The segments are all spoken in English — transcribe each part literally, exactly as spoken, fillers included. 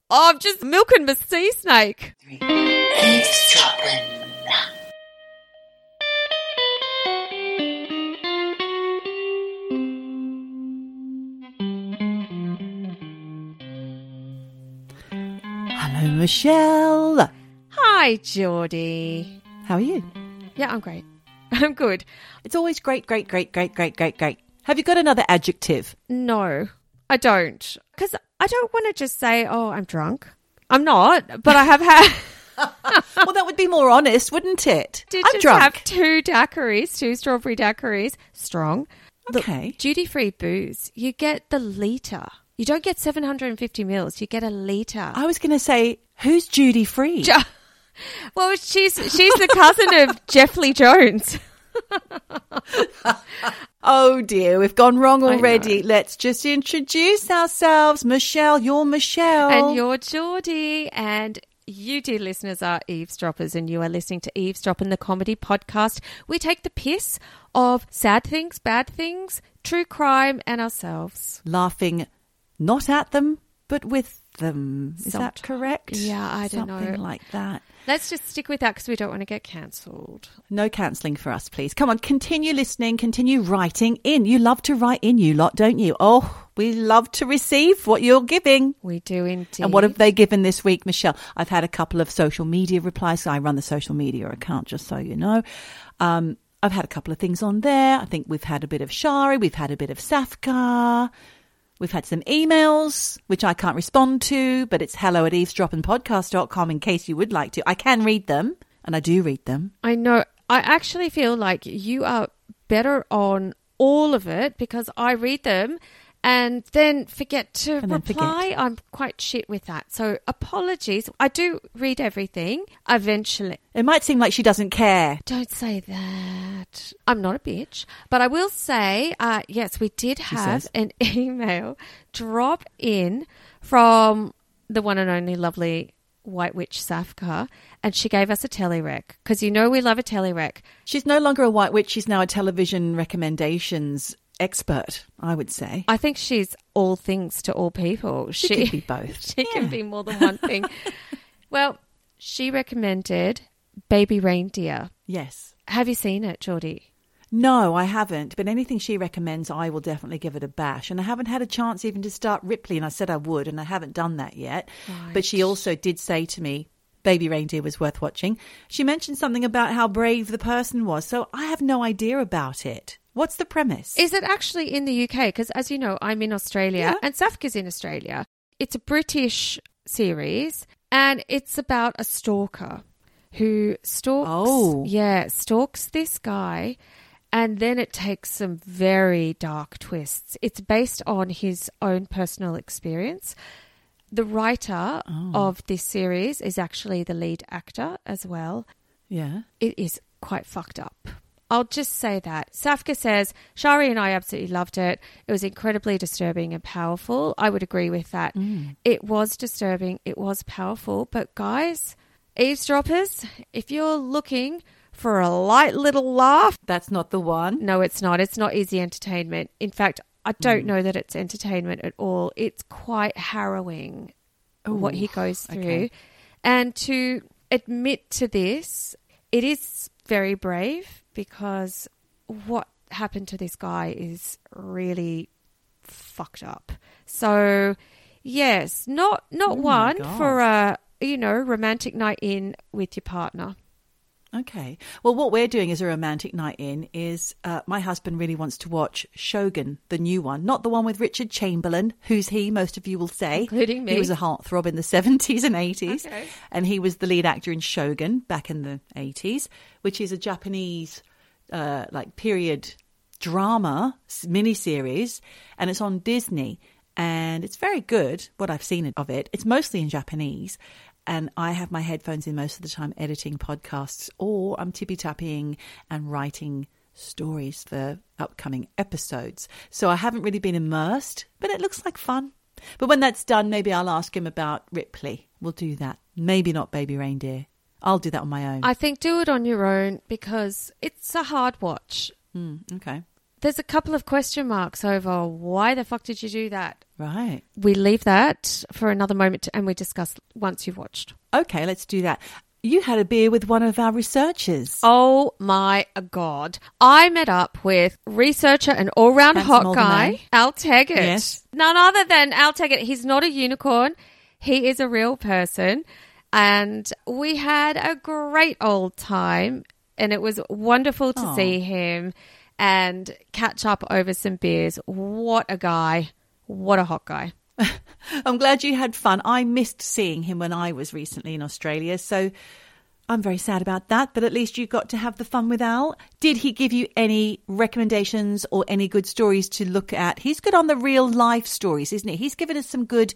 Oh, I'm just milking the sea snake. Eavesdropping. Hello, Michelle. Hi, Geordie. How are you? Yeah, I'm great. I'm good. It's always great, great, great, great, great, great, great. Have you got another adjective? No, I don't. Because I don't want to just say, oh, I'm drunk. I'm not, but I have had... Well, that would be more honest, wouldn't it? Did I'm just drunk. have two daiquiris, two strawberry daiquiris, strong. Okay. Duty-free booze, you get the litre. You don't get seven hundred fifty mils, you get a litre. I was going to say, who's Judy Free? Ju- well, she's she's the cousin of Jeff Lee Jones. Oh, dear, we've gone wrong I already. know. Let's just introduce ourselves. Michelle, you're Michelle. And you're Geordie. And you, dear listeners, are eavesdroppers, and you are listening to Eavesdropping, the comedy podcast. We take the piss of sad things, bad things, true crime, and ourselves. Laughing not at them, but with them. Is that Somet- correct? Yeah, I don't Something know. like that. Let's just stick with that because we don't want to get cancelled. No cancelling for us, please. Come on, continue listening, continue writing in. You love to write in, you lot, don't you? Oh, we love to receive what you're giving. We do indeed. And what have they given this week, Michelle? I've had a couple of social media replies. I run the social media account, just so you know. Um, I've had a couple of things on there. I think we've had a bit of Shari. We've had a bit of Safka. We've had some emails, which I can't respond to, but it's hello at eavesdropping podcast dot com in case you would like to. I can read them, and I do read them. I know. I actually feel like you are better on all of it because I read them and then forget to And then reply. forget. I'm quite shit with that. So apologies. I do read everything eventually. It might seem like she doesn't care. Don't say that. I'm not a bitch. But I will say, uh, yes, we did have says. an email drop in from the one and only lovely White Witch Safka, and she gave us a telерec because you know we love a telерec. She's no longer a white witch. She's now a television recommendations expert, I would say. I think she's all things to all people. She could be both. She Yeah. can be more than one thing. Well, she recommended Baby Reindeer. Yes. Have you seen it, Geordie? No, I haven't. But anything she recommends, I will definitely give it a bash. And I haven't had a chance even to start Ripley, and I said I would, and I haven't done that yet. Right. But she also did say to me, Baby Reindeer was worth watching. She mentioned something about how brave the person was. So I have no idea about it. What's the premise? Is it actually in the U K? Because as you know, I'm in Australia Yeah. and Safka's in Australia. It's a British series and it's about a stalker who stalks, Oh. yeah, stalks this guy, and then it takes some very dark twists. It's based on his own personal experience. The writer Oh. of this series is actually the lead actor as well. Yeah. It is quite fucked up. I'll just say that. Safka says, Shari and I absolutely loved it. It was incredibly disturbing and powerful. I would agree with that. Mm. It was disturbing. It was powerful. But guys, eavesdroppers, if you're looking for a light little laugh, That's not the one. no, it's not. It's not easy entertainment. In fact, I don't know that it's entertainment at all. It's quite harrowing what he Ooh, goes through. okay. And to admit to this, it is very brave because what happened to this guy is really fucked up. So, yes, not not Oh my one God. for a, you know, romantic night in with your partner. Okay. Well, what we're doing as a romantic night in is uh, my husband really wants to watch Shogun, the new one, not the one with Richard Chamberlain, who's he, most of you will say. Including me. He was a heartthrob in the seventies and eighties. Okay. And he was the lead actor in Shogun back in the eighties, which is a Japanese uh, like period drama s- miniseries. And it's on Disney. And it's very good, what I've seen of it. It's mostly in Japanese. And I have my headphones in most of the time editing podcasts, or I'm tippy-tapping and writing stories for upcoming episodes. So I haven't really been immersed, but it looks like fun. But when that's done, maybe I'll ask him about Ripley. We'll do that. Maybe not Baby Reindeer. I'll do that on my own. I think do it on your own because it's a hard watch. Mm, okay. there's a couple of question marks over why the fuck did you do that? Right. We leave that for another moment to, and we discuss once you've watched. Okay, let's do that. You had a beer with one of our researchers. Oh my God. I met up with researcher and all-round Handsome hot older guy, man. Al Taggart. Yes. None other than Al Taggart. He's not a unicorn. He is a real person. And we had a great old time. And it was wonderful to Aw. see him and catch up over some beers. What a guy. What a hot guy. I'm glad you had fun. I missed seeing him when I was recently in Australia, so I'm very sad about that, but at least you got to have the fun with Al. Did he give you any recommendations or any good stories to look at? He's good on the real life stories, isn't he? He's given us some good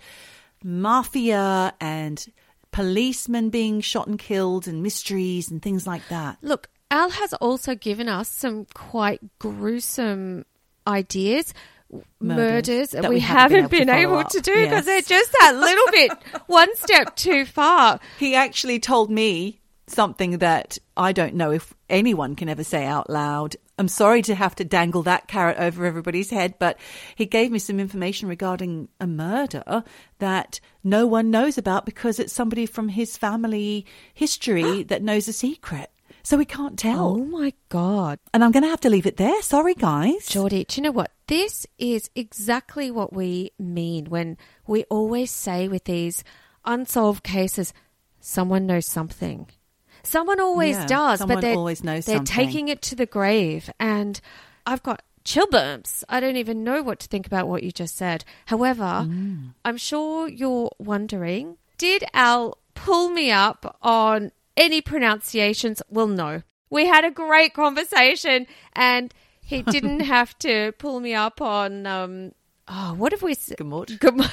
mafia and policemen being shot and killed and mysteries and things like that. Look, Al has also given us some quite gruesome ideas. Murders Murders that, that we, we haven't haven't been been able to follow able up. to do because Yes. they're just that little bit one step too far. He actually told me something that I don't know if anyone can ever say out loud. I'm sorry to have to dangle that carrot over everybody's head, but he gave me some information regarding a murder that no one knows about because it's somebody from his family history that knows a secret. So we can't tell. Oh my God. And I'm going to have to leave it there. Sorry, guys. Geordie, do you know what? This is exactly what we mean when we always say with these unsolved cases, someone knows something. Someone always Yeah, does, someone but they're, always knows they're something. taking it to the grave. And I've got chill bumps. I don't even know what to think about what you just said. However, Mm. I'm sure you're wondering, did Al pull me up on any pronunciations? Well, no. We had a great conversation and he didn't have to pull me up on, um, oh, what have we said? Gamut. Gam-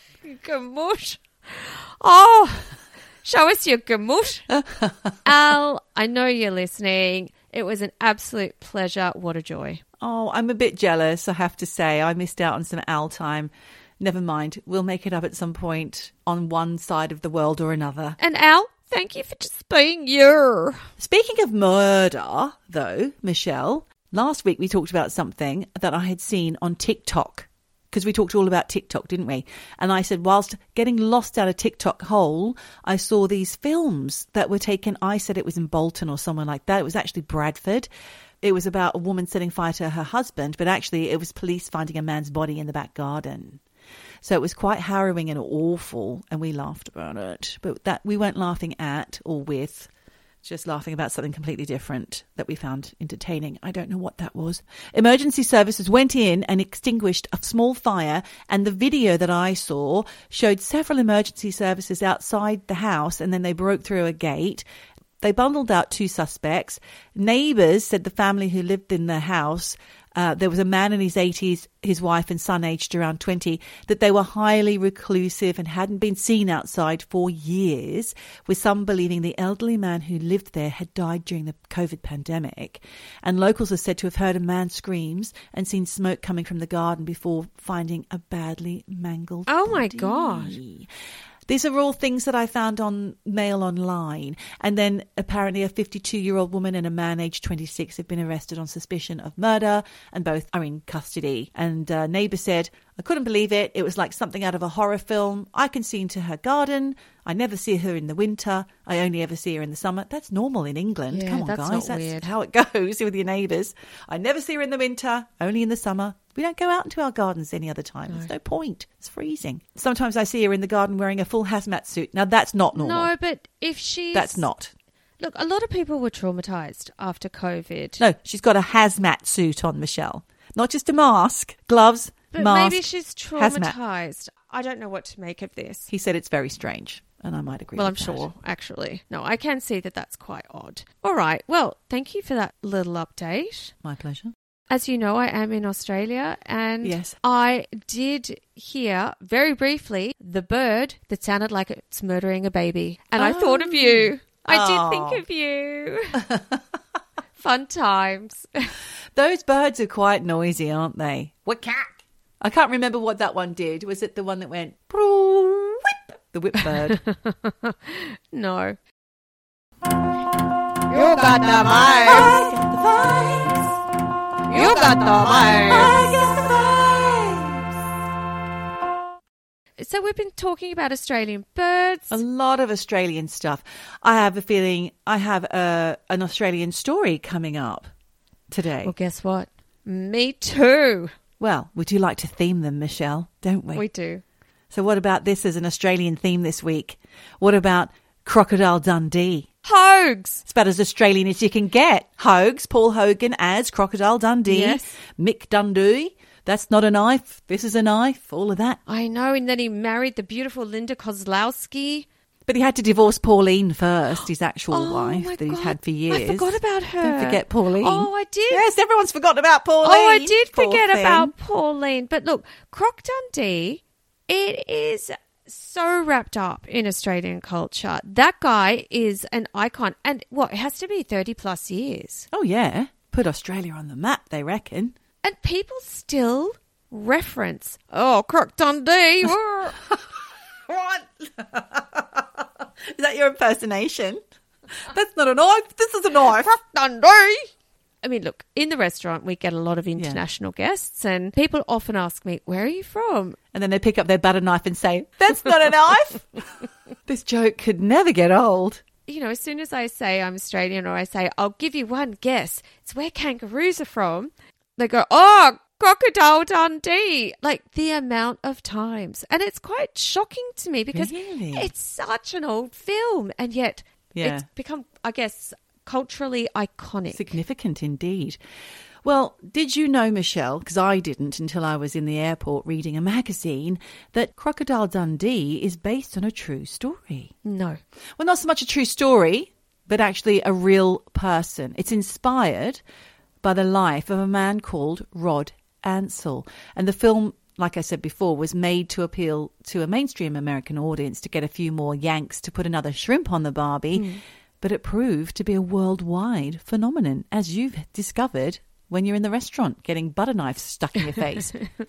Gamut. Oh, show us your gamut. Al, I know you're listening. It was an absolute pleasure. What a joy. Oh, I'm a bit jealous, I have to say. I missed out on some Al time. Never mind. We'll make it up at some point on one side of the world or another. And Al, thank you for just being you. Speaking of murder, though, Michelle, last week we talked about something that I had seen on TikTok, because we talked all about TikTok, didn't we? And I said, whilst getting lost down a TikTok hole, I saw these films that were taken. I said it was in Bolton or somewhere like that. It was actually Bradford. It was about a woman setting fire to her husband, but actually it was police finding a man's body in the back garden. So it was quite harrowing and awful, and we laughed about it. But that we weren't laughing at or with, just laughing about something completely different that we found entertaining. I don't know what that was. Emergency services went in and extinguished a small fire, and the video that I saw showed several emergency services outside the house, and then they broke through a gate. They bundled out two suspects. Neighbours said the family who lived in the house, uh, there was a man in his eighties, his wife and son aged around twenty, that they were highly reclusive and hadn't been seen outside for years, with some believing the elderly man who lived there had died during the COVID pandemic. And locals are said to have heard a man's screams and seen smoke coming from the garden before finding a badly mangled Oh my body. God. These are all things that I found on Mail Online. And then apparently a fifty-two-year-old woman and a man aged twenty-six have been arrested on suspicion of murder, and both are in custody. And a neighbour said, I couldn't believe it. It was like something out of a horror film. I can see into her garden. I never see her in the winter. I only ever see her in the summer. That's normal in England. Yeah, Come on, that's guys. not That's weird. how it goes with your neighbours. I never see her in the winter, only in the summer. We don't go out into our gardens any other time. There's no point. It's freezing. Sometimes I see her in the garden wearing a full hazmat suit. Now, that's not normal. No, but if she's... That's not. Look, a lot of people were traumatized after COVID. No, she's got a hazmat suit on, Michelle. Not just a mask, gloves, But mask, maybe she's hazmat. traumatized. I don't know what to make of this. He said it's very strange, and I might agree Well, I'm with that. sure, actually. No, I can see that that's quite odd. All right. Well, thank you for that little update. My pleasure. As you know, I am in Australia, and Yes. I did hear very briefly the bird that sounded like it's murdering a baby. And I thought of you. I Oh. did think of you. Fun times. Those birds are quite noisy, aren't they? Whip-cack. I can't remember what that one did. Was it the one that went whip? The whip bird. No. You got the vibes. I got the vibes. You got the I got the vibes. So we've been talking about Australian birds. A lot of Australian stuff. I have a feeling I have a, an Australian story coming up today. Well, guess what? Me too. Well, would you like to theme them, Michelle? Don't we? We do. So what about this as an Australian theme this week? What about Crocodile Dundee? Hogs. It's about as Australian as you can get. Hogs, Paul Hogan as Crocodile Dundee. Yes. Mick Dundee. That's not a knife. This is a knife. All of that. I know. And then he married the beautiful Linda Kozlowski. But he had to divorce Pauline first, his actual Oh, wife my that he's God. had for years. I forgot about her. Don't forget Pauline. Oh, I did. Yes, everyone's forgotten about Pauline. Oh, I did Poor forget thing. about Pauline. But look, Croc Dundee, it is so wrapped up in Australian culture. That guy is an icon. And what, it has to be thirty plus years. Oh, yeah. Put Australia on the map, they reckon. And people still reference, oh, Croc Dundee. What? Is that your impersonation? That's not a knife. This is a knife. Croc Dundee. I mean, look, in the restaurant, we get a lot of international guests, and people often ask me, where are you from? And then they pick up their butter knife and say, that's not a knife. This joke could never get old. You know, as soon as I say I'm Australian, or I say, I'll give you one guess, it's where kangaroos are from, they go, oh, Crocodile Dundee. Like the amount of times. And it's quite shocking to me because Really? it's such an old film, and yet Yeah. it's become, I guess, culturally iconic. Significant indeed. Well, did you know, Michelle, because I didn't until I was in the airport reading a magazine, that Crocodile Dundee is based on a true story? No. Well, not so much a true story, but actually a real person. It's inspired by the life of a man called Rod Ansell. And the film, like I said before, was made to appeal to a mainstream American audience to get a few more Yanks to put another shrimp on the Barbie. Mm. But it proved to be a worldwide phenomenon, as you've discovered when you're in the restaurant getting butter knives stuck in your face.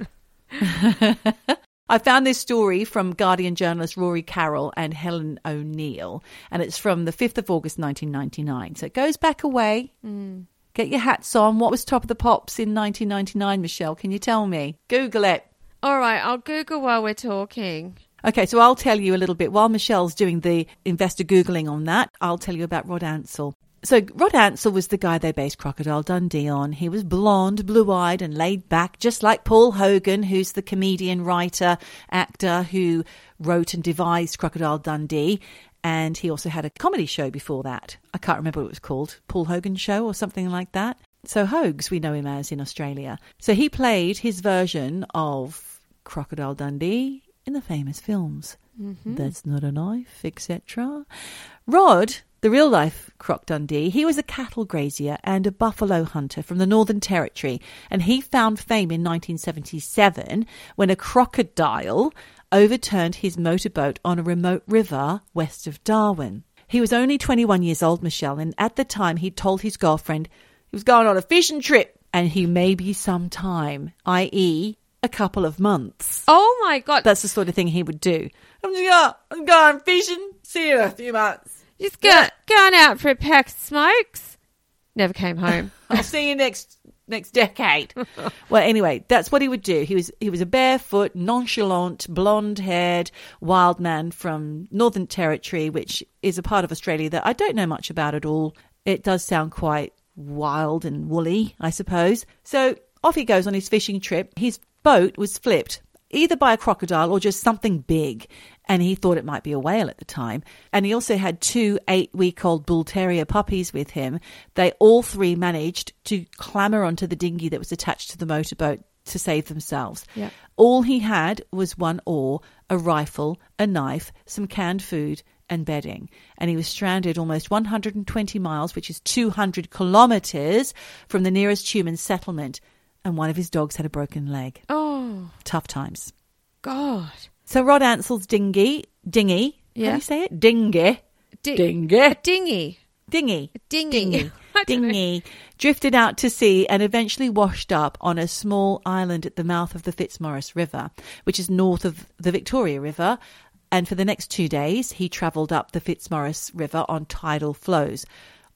I found this story from Guardian journalist Rory Carroll and Helen O'Neill, and it's from the fifth of August nineteen ninety-nine. So it goes back a way. Mm. Get your hats on. What was Top of the Pops in nineteen ninety-nine, Michelle? Can you tell me? Google it. All right, I'll Google while we're talking. Okay, so I'll tell you a little bit. While Michelle's doing the investor Googling on that, I'll tell you about Rod Ansell. So Rod Ansell was the guy they based Crocodile Dundee on. He was blonde, blue-eyed and laid back, just like Paul Hogan, who's the comedian, writer, actor who wrote and devised Crocodile Dundee. And he also had a comedy show before that. I can't remember what it was called. Paul Hogan Show or something like that. So Hogs, we know him as in Australia. So he played his version of Crocodile Dundee in the famous films. Mm-hmm. That's Not a Knife, et cetera. Rod, the real-life Croc Dundee, he was a cattle grazier and a buffalo hunter from the Northern Territory, and he found fame in nineteen seventy-seven when a crocodile overturned his motorboat on a remote river west of Darwin. He was only twenty-one years old, Michelle, and at the time he told his girlfriend he was going on a fishing trip, and he may be some time, that is a couple of months. Oh my God. That's the sort of thing he would do. I'm just going, I'm going fishing. See you in a few months. Just go, yeah. Going out for a pack of smokes. Never came home. I'll see you next next decade. Well, anyway, that's what he would do. He was he was a barefoot, nonchalant, blonde-haired wild man from Northern Territory, which is a part of Australia that I don't know much about at all. It does sound quite wild and woolly, I suppose. So off he goes on his fishing trip. His boat was flipped either by a crocodile or just something big, and he thought it might be a whale at the time. And he also had two eight-week-old bull terrier puppies with him. They all three managed to clamber onto the dinghy that was attached to the motorboat to save themselves. Yeah. All he had was one oar, a rifle, a knife, some canned food and bedding. And he was stranded almost one hundred twenty miles, which is two hundred kilometres, from the nearest human settlement. And one of his dogs had a broken leg. Oh. Tough times. God. So Rod Ansell's dinghy, dinghy, yeah. how do you say it? Dinghy. D- dinghy. A dinghy. Dinghy. A dinghy. Dinghy. dinghy. Drifted out to sea and eventually washed up on a small island at the mouth of the Fitzmaurice River, which is north of the Victoria River. And for the next two days, he travelled up the Fitzmaurice River on tidal flows.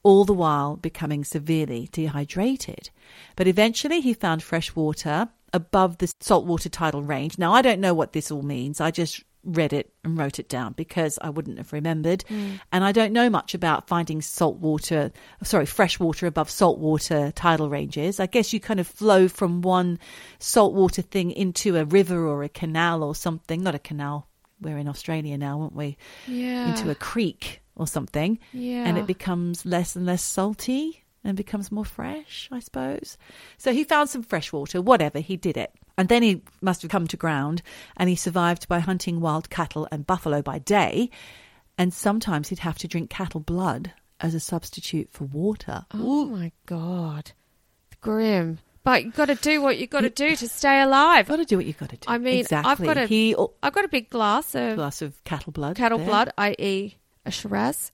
all the while becoming severely dehydrated. But eventually he found fresh water above the saltwater tidal range. Now, I don't know what this all means. I just read it and wrote it down because I wouldn't have remembered. Mm. And I don't know much about finding salt water, sorry, fresh water above saltwater tidal ranges. I guess you kind of flow from one saltwater thing into a river or a canal or something. Not a canal. We're in Australia now, aren't we? Yeah. Into a creek or something. Yeah. And it becomes less and less salty and becomes more fresh, I suppose. So he found some fresh water, whatever, he did it. And then he must have come to ground, and he survived by hunting wild cattle and buffalo by day. And sometimes he'd have to drink cattle blood as a substitute for water. Oh, Ooh. My God. Grim. But you've got to do what you've got to do to stay alive. Got to do what you've got to do. I mean, exactly. I've got a, he, I've got a big glass of... glass of cattle blood. Cattle there. blood, that is a Shiraz.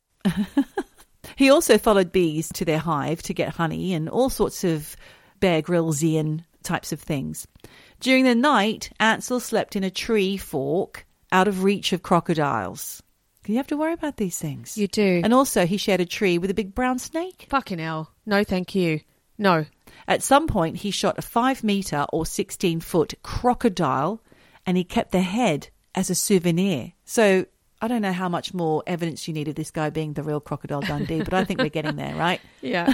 He also followed bees to their hive to get honey and all sorts of Bear Grylls-ian types of things. During the night, Ansell slept in a tree fork out of reach of crocodiles. You have to worry about these things. You do. And also, he shared a tree with a big brown snake. Fucking hell. No, thank you. No. At some point, he shot a five-metre or sixteen-foot crocodile, and he kept the head as a souvenir. So I don't know how much more evidence you need of this guy being the real Crocodile Dundee, but I think we're getting there, right? Yeah.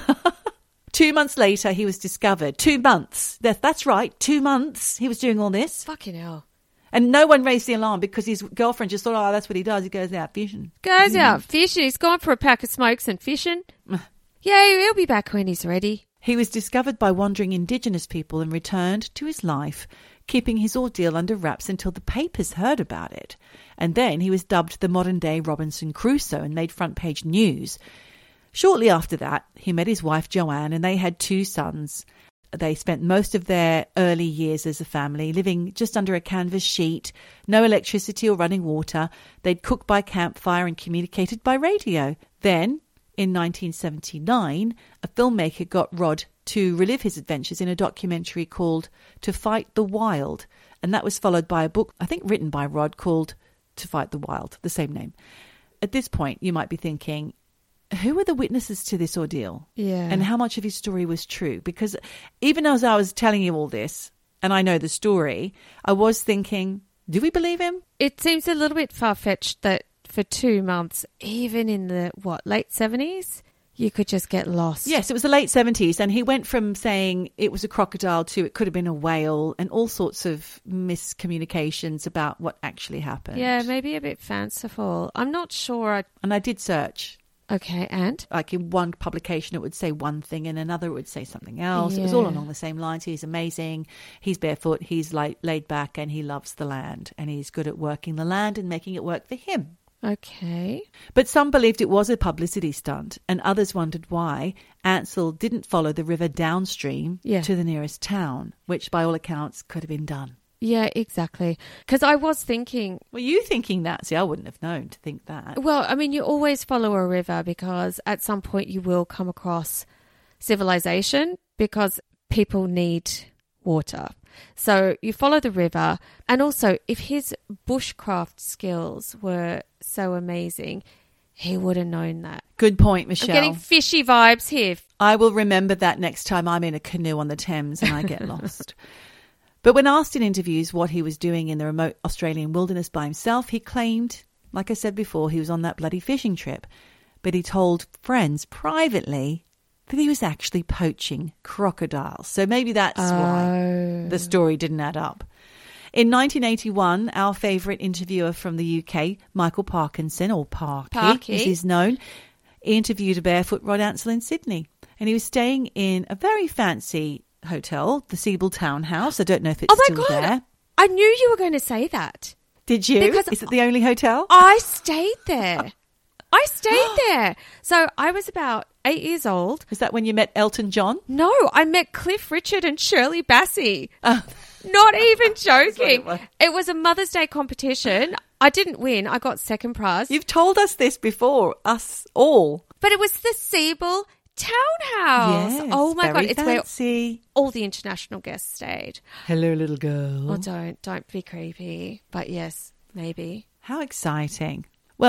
Two months later, he was discovered. Two months. That, that's right. Two months he was doing all this. Fucking hell. And no one raised the alarm because his girlfriend just thought, oh, that's what he does. He goes out fishing. Goes mm. out fishing. He's gone for a pack of smokes and fishing. Yeah, he'll be back when he's ready. He was discovered by wandering Indigenous people and returned to his life, keeping his ordeal under wraps until the papers heard about it. And then he was dubbed the modern-day Robinson Crusoe and made front-page news. Shortly after that, he met his wife Joanne and they had two sons. They spent most of their early years as a family living just under a canvas sheet, no electricity or running water. They'd cook by campfire and communicated by radio. Then, in nineteen seventy-nine, a filmmaker got Rod to relive his adventures in a documentary called To Fight the Wild. And that was followed by a book, I think written by Rod, called To Fight the Wild, the same name. At this point, you might be thinking, who were the witnesses to this ordeal? Yeah. And how much of his story was true? Because even as I was telling you all this, and I know the story, I was thinking, do we believe him? It seems a little bit far-fetched that for two months, even in the, what, late seventies, you could just get lost. Yes, it was the late seventies, and he went from saying it was a crocodile to it could have been a whale and all sorts of miscommunications about what actually happened. Yeah, maybe a bit fanciful. I'm not sure. I... And I did search. Okay, and? Like in one publication, it would say one thing, and another it would say something else. Yeah. It was all along the same lines. He's amazing. He's barefoot. He's like laid back, and he loves the land, and he's good at working the land and making it work for him. Okay. But some believed it was a publicity stunt, and others wondered why Ansell didn't follow the river downstream yeah. to the nearest town, which by all accounts could have been done. Yeah, exactly. Because I was thinking... Were you thinking that? See, I wouldn't have known to think that. Well, I mean, you always follow a river because at some point you will come across civilization because people need water. So you follow the river. And also, if his bushcraft skills were so amazing, he would have known that. Good point, Michelle. I'm getting fishy vibes here. I will remember that next time I'm in a canoe on the Thames and I get lost. But when asked in interviews what he was doing in the remote Australian wilderness by himself, he claimed, like I said before, he was on that bloody fishing trip. But he told friends privately that he was actually poaching crocodiles. So maybe that's oh. why the story didn't add up. In nineteen eighty-one, our favourite interviewer from the U K, Michael Parkinson, or Parky, Parky. as he's known, interviewed a barefoot Rod Ansell in Sydney. And he was staying in a very fancy hotel, the Siebel Townhouse. I don't know if it's oh my still God. there. I knew you were going to say that. Did you? Because Is it the only hotel? I stayed there. I stayed there. So I was about eight years old. Is that when you met Elton John? No, I met Cliff Richard and Shirley Bassey. Oh. Not even joking. It was. It was a Mother's Day competition. I didn't win. I got second prize. You've told us this before, us all. But it was the Siebel Townhouse. Yes, oh my very God. It's fancy. where all the international guests stayed. Hello, little girl. Oh, don't. Don't be creepy. But yes, maybe. How exciting. Well,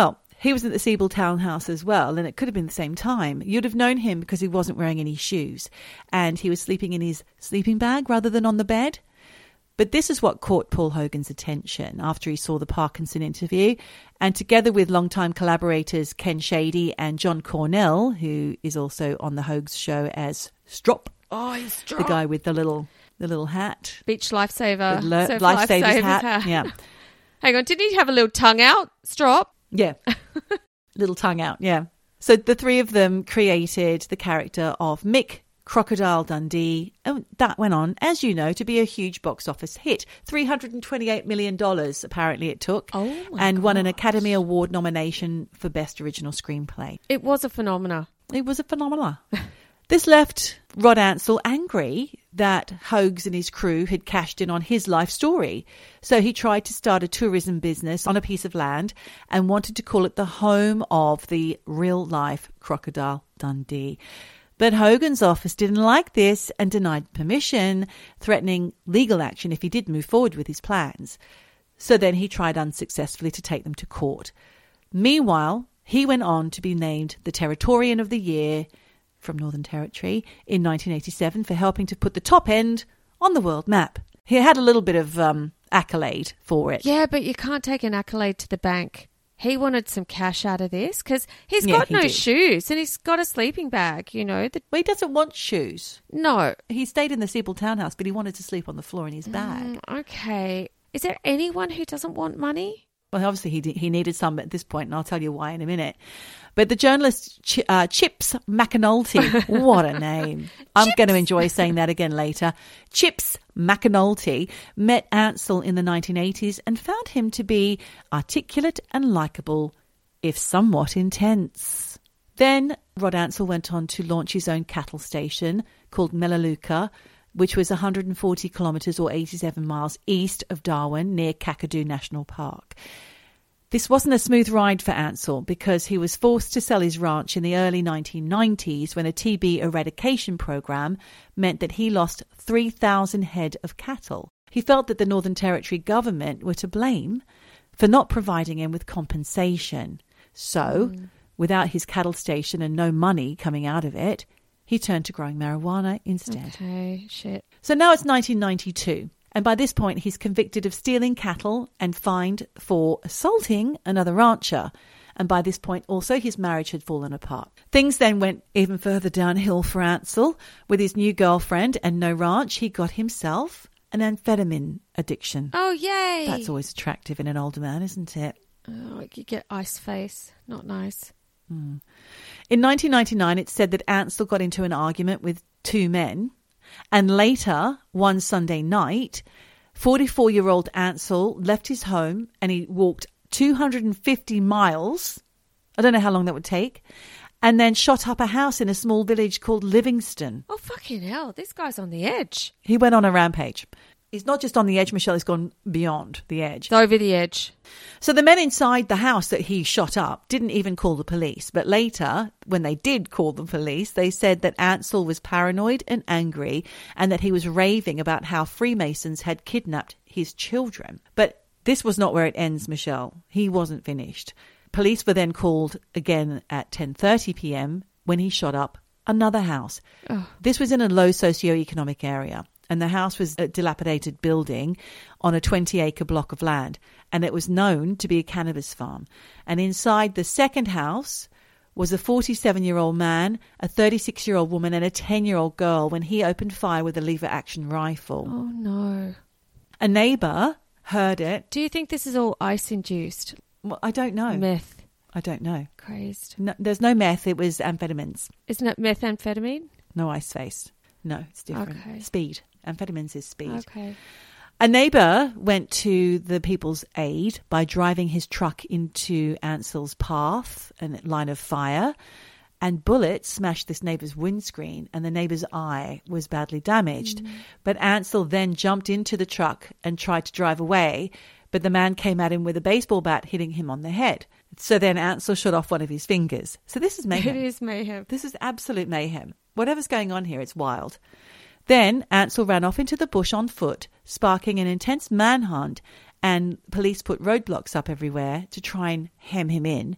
He was at the Siebel townhouse as well, and it could have been the same time. You'd have known him because he wasn't wearing any shoes, and he was sleeping in his sleeping bag rather than on the bed. But this is what caught Paul Hogan's attention after he saw the Parkinson interview, and together with longtime collaborators Ken Shady and John Cornell, who is also on the Hogs show as Strop, Oh, he's Strop. the guy with the little the little hat, Beach lifesaver. the le- Surf lifesaver's lifesaver's hat. hat. Yeah, Hang on, didn't he have a little tongue out? Strop. yeah, little tongue out. Yeah. So the three of them created the character of Mick Crocodile Dundee, and that went on, as you know, to be a huge box office hit. three hundred twenty-eight million dollars apparently it took, Oh my and won an gosh. Academy Award nomination for Best Original Screenplay. It was a phenomena. It was a phenomenon. This left Rod Ansell angry that Hogs and his crew had cashed in on his life story. So he tried to start a tourism business on a piece of land and wanted to call it the home of the real-life Crocodile Dundee. But Hogan's office didn't like this and denied permission, threatening legal action if he did move forward with his plans. So then he tried unsuccessfully to take them to court. Meanwhile, he went on to be named the Territorian of the Year from Northern Territory in nineteen eighty-seven for helping to put the top end on the world map. He had a little bit of um, accolade for it. Yeah, but you can't take an accolade to the bank. He wanted some cash out of this because he's Yeah, got he no did. shoes and he's got a sleeping bag, you know. The, Well, he doesn't want shoes. no. He stayed in the Siebel townhouse, but he wanted to sleep on the floor in his bag. Mm, okay. Is there anyone who doesn't want money? Well, obviously he he needed some at this point, and I'll tell you why in a minute. But the journalist Ch- uh, Chips McAnulty, what a name! I'm going to enjoy saying that again later. Chips McAnulty met Ansell in the nineteen eighties and found him to be articulate and likeable, if somewhat intense. Then Rod Ansell went on to launch his own cattle station called Melaleuca, which was one hundred forty kilometres or eighty-seven miles east of Darwin near Kakadu National Park. This wasn't a smooth ride for Ansell because he was forced to sell his ranch in the early nineteen nineties when a T B eradication program meant that he lost three thousand head of cattle. He felt that the Northern Territory government were to blame for not providing him with compensation. So, mm. without his cattle station and no money coming out of it, he turned to growing marijuana instead. Okay, shit. So now it's nineteen ninety-two. And by this point, he's convicted of stealing cattle and fined for assaulting another rancher. And by this point, also, his marriage had fallen apart. Things then went even further downhill for Ansell. With his new girlfriend and no ranch, he got himself an amphetamine addiction. Oh, yay. That's always attractive in an older man, isn't it? Oh, you get ice face. Not nice. Hmm. In nineteen ninety-nine, it's said that Ansell got into an argument with two men. And later, one Sunday night, forty-four-year-old Ansell left his home and he walked two hundred fifty miles. I don't know how long that would take. And then shot up a house in a small village called Livingston. Oh, fucking hell. This guy's on the edge. He went on a rampage. He's not just on the edge, Michelle. He's gone beyond the edge. It's over the edge. So the men inside the house that he shot up didn't even call the police. But later, when they did call the police, they said that Ansell was paranoid and angry and that he was raving about how Freemasons had kidnapped his children. But this was not where it ends, Michelle. He wasn't finished. Police were then called again at ten thirty p.m. when he shot up another house. Oh. This was in a low socioeconomic area. And the house was a dilapidated building on a twenty-acre block of land. And it was known to be a cannabis farm. And inside the second house was a forty-seven-year-old man, a thirty-six-year-old woman, and a ten-year-old girl when he opened fire with a lever-action rifle. Oh, no. A neighbour heard it. Do you think this is all ice-induced? Well, I don't know. Meth. I don't know. Crazed. No, there's no meth. It was amphetamines. Isn't it methamphetamine? No ice face. No, it's different. Okay. Speed. Amphetamines is speed. Okay. A neighbour went to the people's aid by driving his truck into Ansell's path and line of fire, and bullets smashed this neighbour's windscreen and the neighbour's eye was badly damaged. Mm. But Ansell then jumped into the truck and tried to drive away, but the man came at him with a baseball bat, hitting him on the head. So then Ansell shot off one of his fingers. So this is mayhem. It is mayhem. This is absolute mayhem. Whatever's going on here, it's wild. Then Ansell ran off into the bush on foot, sparking an intense manhunt, and police put roadblocks up everywhere to try and hem him in.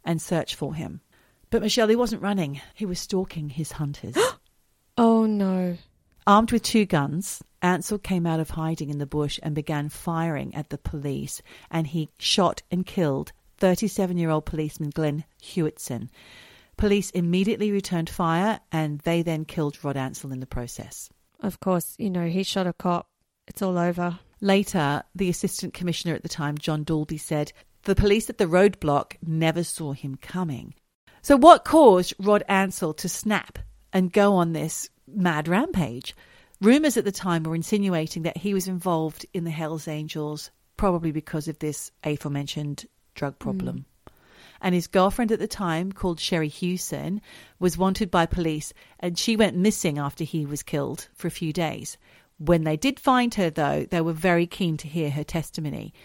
and search for him. But Michelle, he wasn't running. He was stalking his hunters. Oh, no. Armed with two guns, Ansell came out of hiding in the bush and began firing at the police, and he shot and killed thirty-seven-year-old policeman Glenn Hewitson. Police immediately returned fire, and they then killed Rod Ansell in the process. Of course, you know, he shot a cop. It's all over. Later, the Assistant Commissioner at the time, John Dalby, said the police at the roadblock never saw him coming. So what caused Rod Ansell to snap and go on this mad rampage? Rumours at the time were insinuating that he was involved in the Hells Angels, probably because of this aforementioned drug problem. Mm. And his girlfriend at the time, called Sherry Hewson, was wanted by police, and she went missing after he was killed for a few days. When they did find her, though, they were very keen to hear her testimony.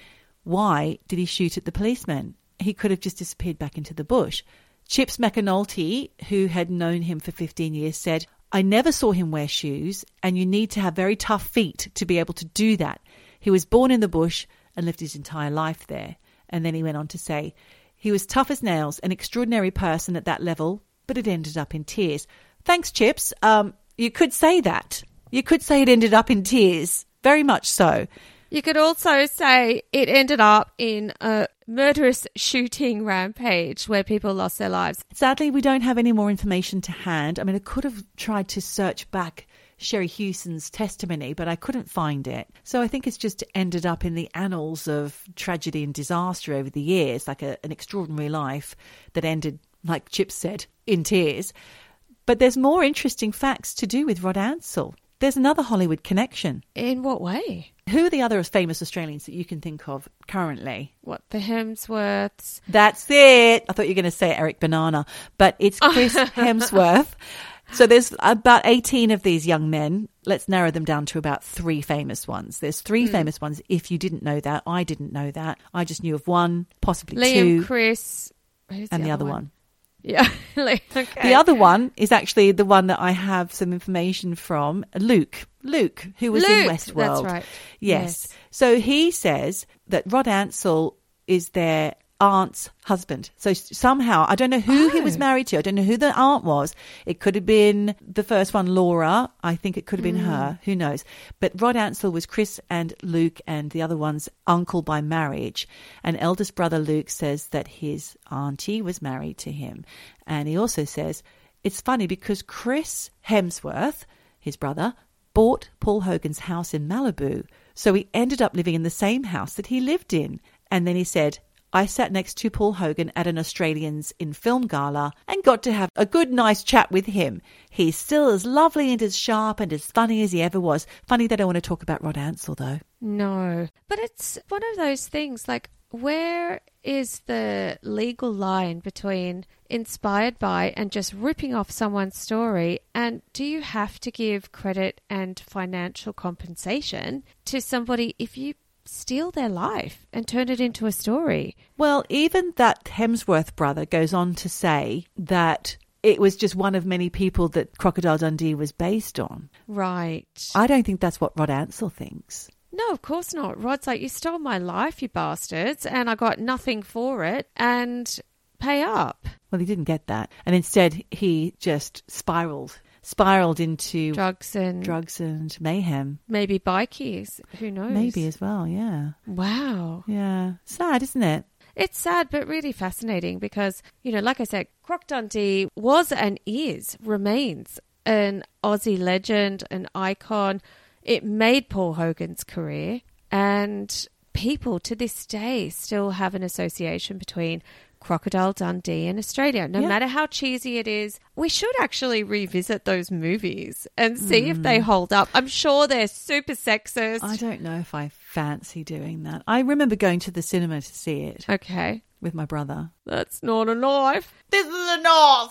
Why did he shoot at the policeman? He could have just disappeared back into the bush. Chips McAnulty, who had known him for fifteen years, said, I never saw him wear shoes, and you need to have very tough feet to be able to do that. He was born in the bush and lived his entire life there. And then he went on to say, he was tough as nails, an extraordinary person at that level, but it ended up in tears. Thanks, Chips. Um, you could say that. You could say it ended up in tears. Very much so. You could also say it ended up in a murderous shooting rampage where people lost their lives. Sadly, we don't have any more information to hand. I mean, I could have tried to search back Sherry Hewson's testimony, but I couldn't find it. So I think it's just ended up in the annals of tragedy and disaster over the years, like a, an extraordinary life that ended, like Chip said, in tears. But there's more interesting facts to do with Rod Ansell. There's another Hollywood connection. In what way? Who are the other famous Australians that you can think of currently? What, the Hemsworths? That's it. I thought you were going to say Eric Banana, but it's Chris Hemsworth. So there's about eighteen of these young men. Let's narrow them down to about three famous ones. There's three mm. famous ones. If you didn't know that, I didn't know that. I just knew of one, possibly Liam, two. Liam, Chris. Who's and the, the other other one? one. Yeah. okay. The other one is actually the one that I have some information from, Luke. Luke, who was Luke, in Westworld. That's right. Yes. yes. So he says that Rod Ansell is their aunt's husband. So somehow, I don't know who oh. he was married to. I don't know who the aunt was. It could have been the first one, Laura. I think it could have been mm. her. Who knows? But Rod Ansell was Chris and Luke and the other one's uncle by marriage. And eldest brother Luke says that his auntie was married to him. And he also says, it's funny because Chris Hemsworth, his brother, bought Paul Hogan's house in Malibu. So he ended up living in the same house that he lived in. And then he said, I sat next to Paul Hogan at an Australians in Film Gala and got to have a good, nice chat with him. He's still as lovely and as sharp and as funny as he ever was. Funny they don't want to talk about Rod Ansell, though. No. But it's one of those things, like, where is the legal line between inspired by and just ripping off someone's story? And do you have to give credit and financial compensation to somebody if you steal their life and turn it into a story? Well, even that Hemsworth brother goes on to say that it was just one of many people that Crocodile Dundee was based on. Right. I don't think that's what Rod Ansell thinks. No, of course not. Rod's like, you stole my life, you bastards, and I got nothing for it, and pay up. Well, he didn't get that. And instead, he just spiraled. Spiraled into drugs and drugs and mayhem. Maybe bikies. Who knows? Maybe as well, yeah. Wow. Yeah. Sad, isn't it? It's sad, but really fascinating because, you know, like I said, Croc Dundee was and is, remains an Aussie legend, an icon. It made Paul Hogan's career, and people to this day still have an association between Crocodile Dundee and Australia. No yeah. matter how cheesy it is, we should actually revisit those movies and see mm. if they hold up. I'm sure they're super sexist. I don't know if I fancy doing that. I remember going to the cinema to see it. Okay. With my brother. That's not a knife. This is a knife.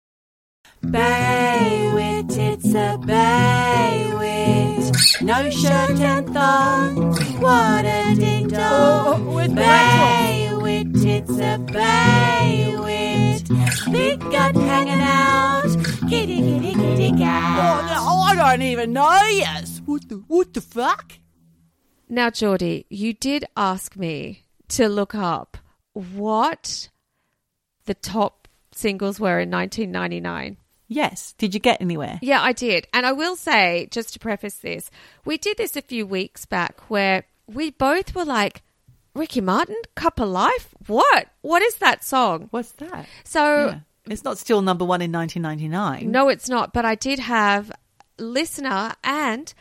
Baywit, it's a baywit. No shirt and thong. What a ding dong. Oh, oh, baywit, it's a baywit. Big gut hanging out. Kitty, kitty, kitty, cat. Oh, no, I don't even know, yes. What the, what the fuck? Now, Geordie, you did ask me to look up what the top singles were in nineteen ninety-nine? Yes. Did you get anywhere? Yeah, I did. And I will say, just to preface this, we did this a few weeks back where we both were like, Ricky Martin, Cup of Life? What? What is that song? What's that? So Yeah. It's not still number one in nineteen ninety-nine. no, it's not. But I did have listener and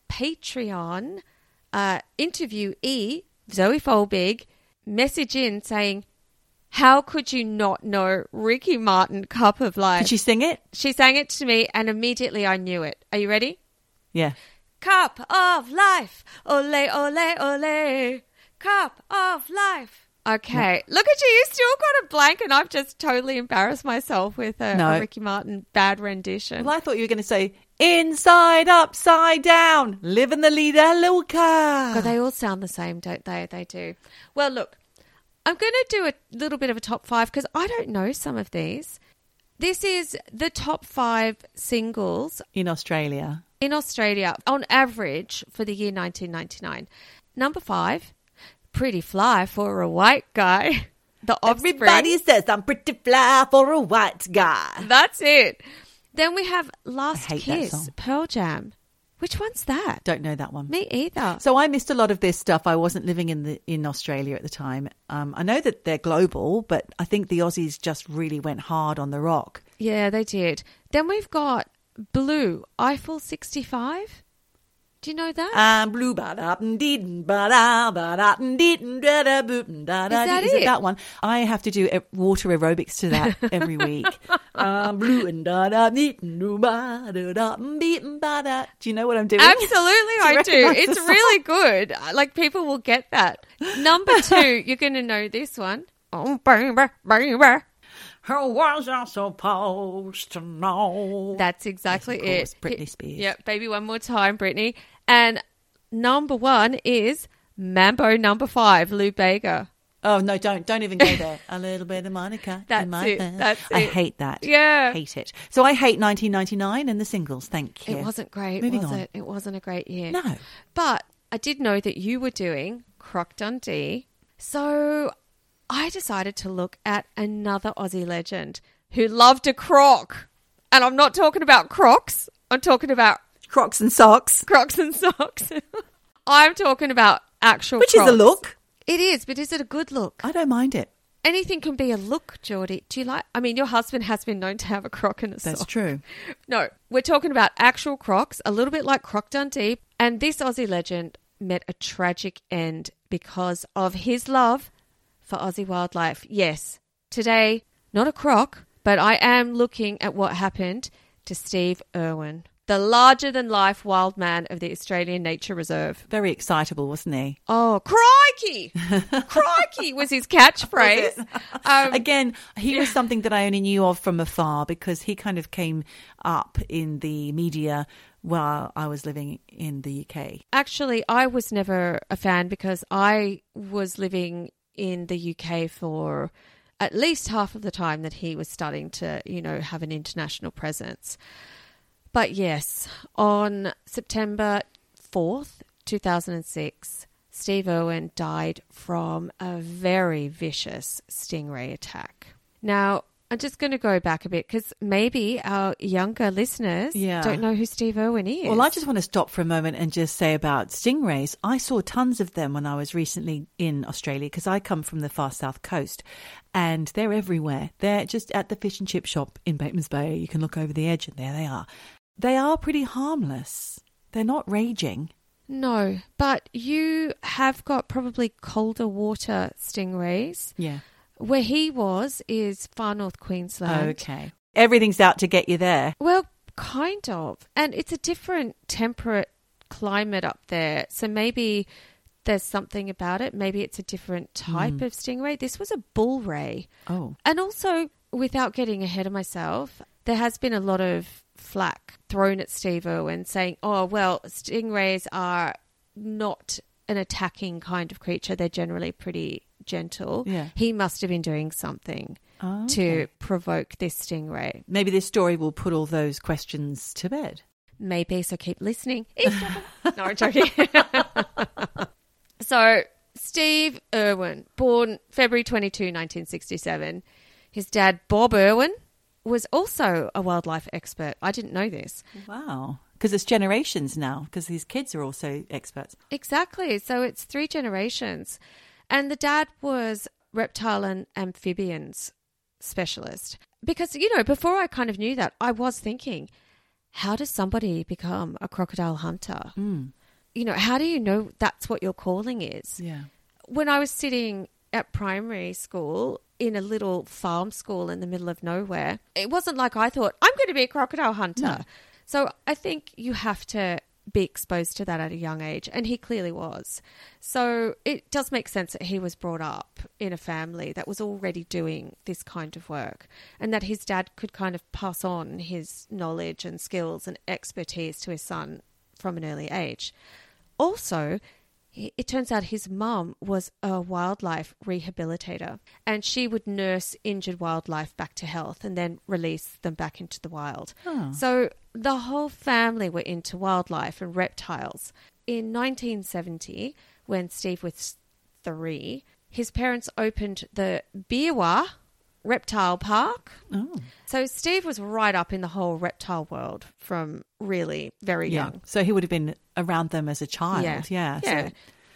Patreon uh, interviewee, Zoe Folbig, message in saying, how could you not know Ricky Martin, Cup of Life? Did she sing it? She sang it to me and immediately I knew it. Are you ready? Yeah. Cup of Life, ole, ole, ole, Cup of Life. Okay, look at you. You still got a blank and I've just totally embarrassed myself with a, No. a Ricky Martin bad rendition. Well, I thought you were going to say, inside, upside down, living the leader loca. God, they all sound the same, don't they? They do. Well, look, I'm going to do a little bit of a top five because I don't know some of these. This is the top five singles In Australia. in Australia on average for the year nineteen ninety-nine. Number five, Pretty Fly for a White Guy. The Offspring. Everybody says I'm pretty fly for a white guy. That's it. Then we have Last I hate that Kiss, song. Pearl Jam. Which one's that? Don't know that one. Me either. So I missed a lot of this stuff. I wasn't living in the in Australia at the time. Um, I know that they're global, but I think the Aussies just really went hard on the rock. Yeah, they did. Then we've got Blue, Eiffel sixty-five. Do you know that? I'm blue, ba da dee ba da ba da dee da da boop da da. Is that Is it it? that one? I have to do e- water aerobics to that every week. I'm blue and da da dee do ba da da dee ba da. Do you know what I'm doing? Absolutely, I do. recognise It's the song? really good. Like, people will get that. Number two, you're going to know this one. Oh, baby, baby. How was I supposed to know? That's exactly Of course, it. Britney Spears. Yep, baby, one more time, Britney. And number one is Mambo Number Five, Lou Bega. Oh no! Don't don't even go there. A little bit of Monica. That's in my it, bed. that's I it. hate that. Yeah. hate it. So I hate nineteen ninety-nine and the singles. Thank you. It wasn't great, Moving was on. it? It wasn't a great year. No. But I did know that you were doing Croc Dundee. So I decided to look at another Aussie legend who loved a croc. And I'm not talking about Crocs. I'm talking about Crocs and socks, Crocs and socks. I'm talking about actual which Crocs. is a look. It is, but is it a good look? I don't mind it. Anything can be a look, Geordie. Do you like... I mean, your husband has been known to have a croc and a sock. That's true. No, we're talking about actual crocs, a little bit like Croc Dundee. And this Aussie legend met a tragic end because of his love for Aussie wildlife. Yes, today, not a croc, but I am looking at what happened to Steve Irwin, the larger-than-life wild man of the Australian Nature Reserve. Very excitable, wasn't he? Oh, crikey! Crikey was his catchphrase. Um, Again, he was something that I only knew of from afar because he kind of came up in the media while I was living in the U K. Actually, I was never a fan because I was living in the U K for at least half of the time that he was starting to, you know, have an international presence. But yes, on September fourth, two thousand six, Steve Irwin died from a very vicious stingray attack. Now, I'm just going to go back a bit because maybe our younger listeners Yeah. don't know who Steve Irwin is. Well, I just want to stop for a moment and just say about stingrays. I saw tons of them when I was recently in Australia because I come from the far south coast and they're everywhere. They're just at the fish and chip shop in Batemans Bay. You can look over the edge and there they are. They are pretty harmless. They're not raging. No, but you have got probably colder water stingrays. Yeah. Where he was is far north Queensland. Okay. Everything's out to get you there. Well, kind of. And it's a different temperate climate up there. So maybe there's something about it. Maybe it's a different type Mm. of stingray. This was a bull ray. Oh. And also, without getting ahead of myself, there has been a lot of flack thrown at Steve Irwin saying, oh, well, stingrays are not an attacking kind of creature. They're generally pretty gentle. Yeah. He must have been doing something Oh, to okay. provoke this stingray. Maybe this story will put all those questions to bed. Maybe, so keep listening. No, I'm joking. So, Steve Irwin, born February twenty-second, nineteen sixty-seven. His dad, Bob Irwin, was also a wildlife expert. I didn't know this. Wow. Because it's generations now, because these kids are also experts. Exactly. So it's three generations. And the dad was reptile and amphibians specialist. Because, you know, before I kind of knew that, I was thinking, how does somebody become a crocodile hunter? Mm. You know, how do you know that's what your calling is? Yeah. When I was sitting at primary school in a little farm school in the middle of nowhere, it wasn't like I thought, I'm going to be a crocodile hunter. No. So I think you have to be exposed to that at a young age, and he clearly was. So it does make sense that he was brought up in a family that was already doing this kind of work, and that his dad could kind of pass on his knowledge and skills and expertise to his son from an early age. Also, it turns out his mum was a wildlife rehabilitator, and she would nurse injured wildlife back to health and then release them back into the wild. Oh. So the whole family were into wildlife and reptiles. In nineteen seventy, when Steve was three, his parents opened the Biwa Reptile Park. Oh. So Steve was right up in the whole reptile world from really very Yeah. young. So he would have been around them as a child. Yeah. Yeah. Yeah. So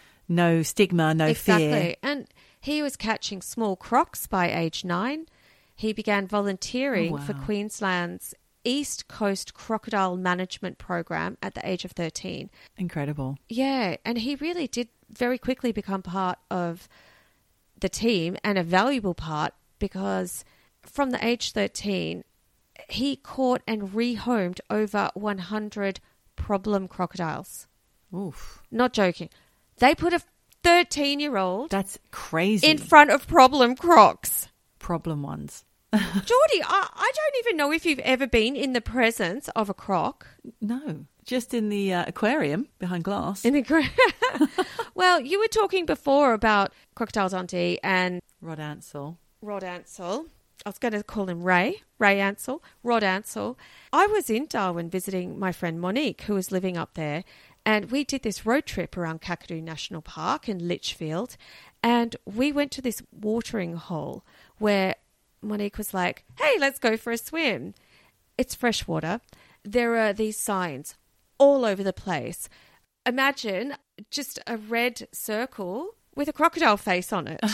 no stigma, no Exactly. fear. And he was catching small crocs by age nine. He began volunteering Oh, wow. for Queensland's East Coast Crocodile Management Program at the age of thirteen. Incredible. Yeah, and he really did very quickly become part of the team, and a valuable part, because from the age thirteen, he caught and rehomed over one hundred problem crocodiles. Oof. Not joking. They put a thirteen-year-old That's crazy. in front of problem crocs. Problem ones. Geordie, I, I don't even know if you've ever been in the presence of a croc. No. Just in the uh, aquarium behind glass. In the gra- Well, you were talking before about Crocodile Dundee and Rod Ansell. Rod Ansell. I was going to call him Ray, Ray Ansell, Rod Ansell. I was in Darwin visiting my friend Monique, who was living up there, and we did this road trip around Kakadu National Park in Litchfield, and we went to this watering hole where Monique was like, hey, let's go for a swim. It's fresh water. There are these signs all over the place. Imagine just a red circle with a crocodile face on it.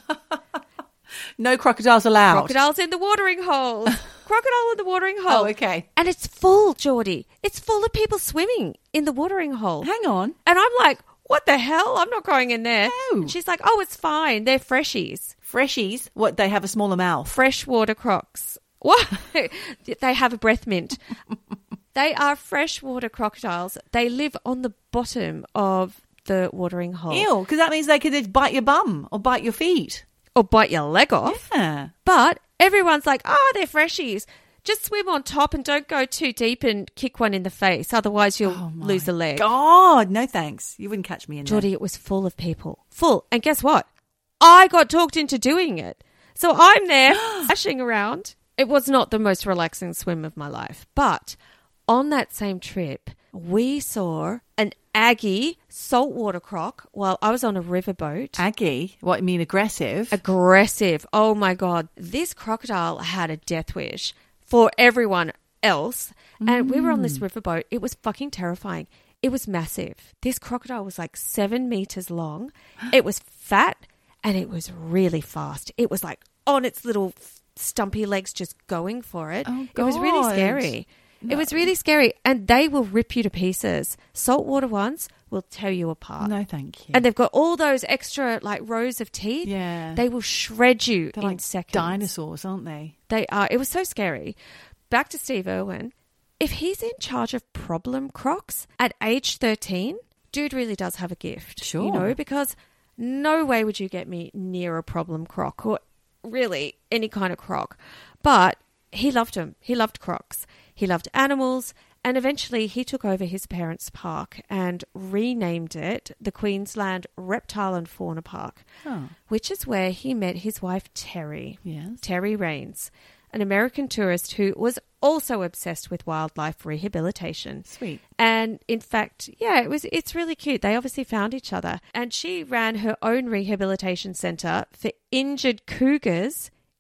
No crocodiles allowed. Crocodiles in the watering hole. Crocodile in the watering hole. Oh, okay. And it's full, Geordie. It's full of people swimming in the watering hole. Hang on. And I'm like, what the hell? I'm not going in there. No. And she's like, oh, it's fine. They're freshies. Freshies, what, they have a smaller mouth. Freshwater crocs. What? They have a breath mint. They are freshwater crocodiles. They live on the bottom of the watering hole. Ew, because that means they could just bite your bum or bite your feet. Or bite your leg off. Yeah. But everyone's like, oh, they're freshies. Just swim on top and don't go too deep and kick one in the face. Otherwise, you'll Oh, my lose a leg. God, no thanks. You wouldn't catch me in Geordie, it was full of people. Full. And guess what? I got talked into doing it. So I'm there splashing around. It was not the most relaxing swim of my life. But on that same trip, we saw an Aggie saltwater croc while I was on a riverboat. Aggie? What, you mean aggressive? Aggressive. Oh, my God. This crocodile had a death wish for everyone else. And we were on this riverboat. It was fucking terrifying. It was massive. This crocodile was like seven meters long. It was fat and it was really fast. It was like on its little stumpy legs just going for it. Oh, It was really God. scary. No. It was really scary. And they will rip you to pieces. Saltwater ones will tear you apart. No, thank you. And they've got all those extra like rows of teeth. Yeah. They will shred you They're in like seconds. dinosaurs, aren't they? They are. It was so scary. Back to Steve Irwin. If he's in charge of problem crocs at age thirteen, dude really does have a gift. Sure. You know, because no way would you get me near a problem croc or really any kind of croc. But he loved them. He loved crocs. He loved animals. And eventually he took over his parents' park and renamed it the Queensland Reptile and Fauna Park, Oh. which is where he met his wife, Terry. Yes. Terry Rains, an American tourist who was also obsessed with wildlife rehabilitation. Sweet. And in fact, yeah, it was it's really cute. They obviously found each other. And she ran her own rehabilitation centre for injured cougars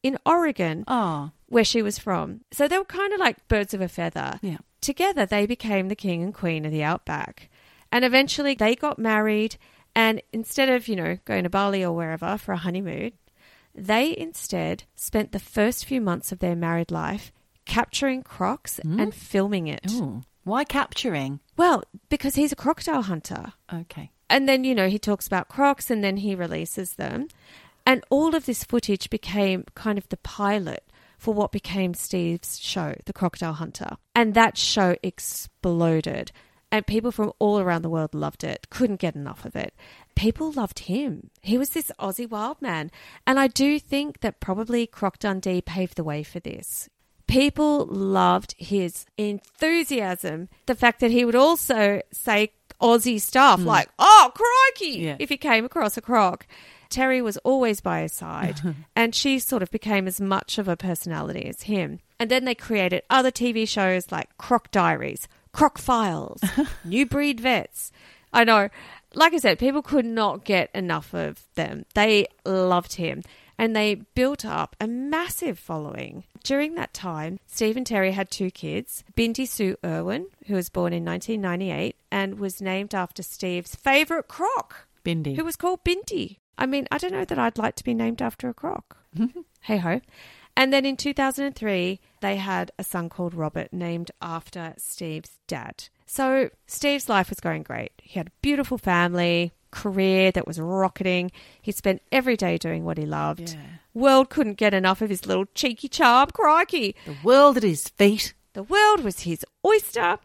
in Oregon, Oh, where she was from. So they were kind of like birds of a feather. yeah. Together, they became the king and queen of the outback. And eventually they got married, and instead of, you know, going to Bali or wherever for a honeymoon, they instead spent the first few months of their married life capturing crocs Mm. and filming it. Ooh. Why capturing? Well, because he's a crocodile hunter. Okay. And then, you know, he talks about crocs and then he releases them. And all of this footage became kind of the pilot for what became Steve's show, The Crocodile Hunter. And that show exploded. And people from all around the world loved it, couldn't get enough of it. People loved him. He was this Aussie wild man. And I do think that probably Croc Dundee paved the way for this. People loved his enthusiasm. The fact that he would also say Aussie stuff Mm. like, oh, crikey, Yeah. if he came across a croc. Terry was always by his side, and she sort of became as much of a personality as him. And then they created other T V shows like Croc Diaries, Croc Files, New Breed Vets. I know, like I said, people could not get enough of them. They loved him, and they built up a massive following. During that time, Steve and Terry had two kids, Binti Sue Irwin, who was born in nineteen ninety-eight and was named after Steve's favourite croc, Bindi. who was called Binti. I mean, I don't know that I'd like to be named after a croc. Hey-ho. And then in two thousand three, they had a son called Robert, named after Steve's dad. So Steve's life was going great. He had a beautiful family, career that was rocketing. He spent every day doing what he loved. Yeah. World couldn't get enough of his little cheeky charm, crikey. The world at his feet. The world was his oyster.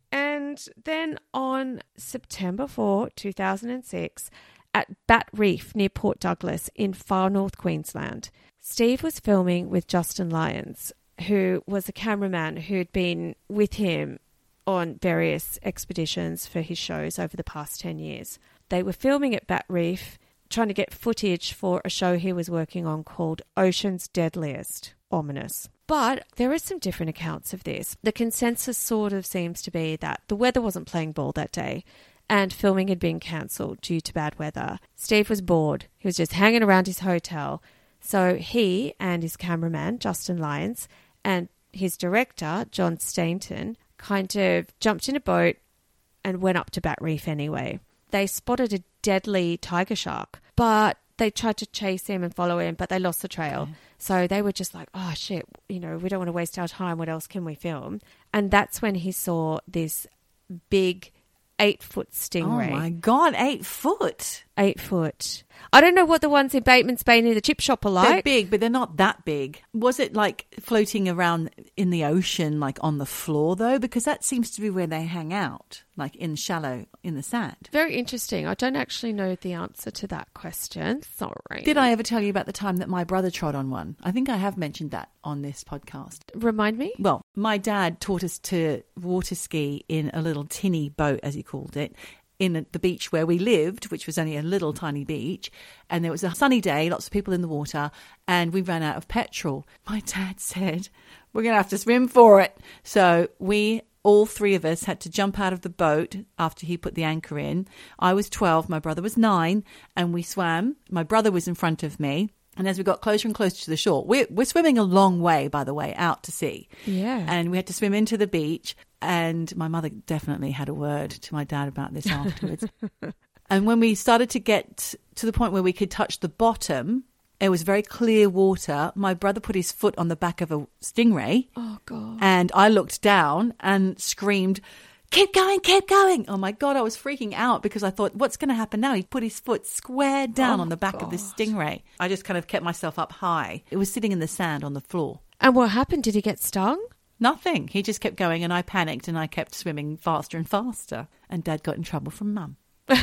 And then on September fourth, two thousand six, at Bat Reef near Port Douglas in far north Queensland, Steve was filming with Justin Lyons, who was a cameraman who'd been with him on various expeditions for his shows over the past ten years. They were filming at Bat Reef, trying to get footage for a show he was working on called Ocean's Deadliest. Ominous. But there are some different accounts of this. The consensus sort of seems to be that the weather wasn't playing ball that day, and filming had been cancelled due to bad weather. Steve was bored. He was just hanging around his hotel. So he and his cameraman, Justin Lyons, and his director, John Stainton, kind of jumped in a boat and went up to Bat Reef anyway. They spotted a deadly tiger shark, but they tried to chase him and follow him, but they lost the trail. Okay. So they were just like, oh, shit, you know, we don't want to waste our time. What else can we film? And that's when he saw this big eight-foot stingray. Oh, my God, eight foot. Eight foot. I don't know what the ones in Bateman's Bay near the chip shop are They're like. big, but they're not that big. Was it like floating around in the ocean, like on the floor, though? Because that seems to be where they hang out, like in shallow, in the sand. Very interesting. I don't actually know the answer to that question. Sorry. Did I ever tell you about the time that my brother trod on one? I think I have mentioned that on this podcast. Remind me? Well, my dad taught us to water ski in a little tinny boat, as he called it, in the beach where we lived, which was only a little tiny beach. And there was a sunny day, lots of people in the water, and we ran out of petrol. My dad said, we're going to have to swim for it. So we, all three of us, had to jump out of the boat after he put the anchor in. I was twelve, my brother was nine, and we swam. My brother was in front of me. And as we got closer and closer to the shore, we're, we're swimming a long way, by the way, out to sea. Yeah. And we had to swim into the beach. And my mother definitely had a word to my dad about this afterwards. And when we started to get to the point where we could touch the bottom, it was very clear water. My brother put his foot on the back of a stingray. Oh, God. And I looked down and screamed, keep going, keep going. Oh, my God, I was freaking out because I thought, what's going to happen now? He put his foot square down Oh, on the back God. of this stingray. I just kind of kept myself up high. It was sitting in the sand on the floor. And what happened? Did he get stung? Nothing. He just kept going and I panicked and I kept swimming faster and faster. And Dad got in trouble from Mum.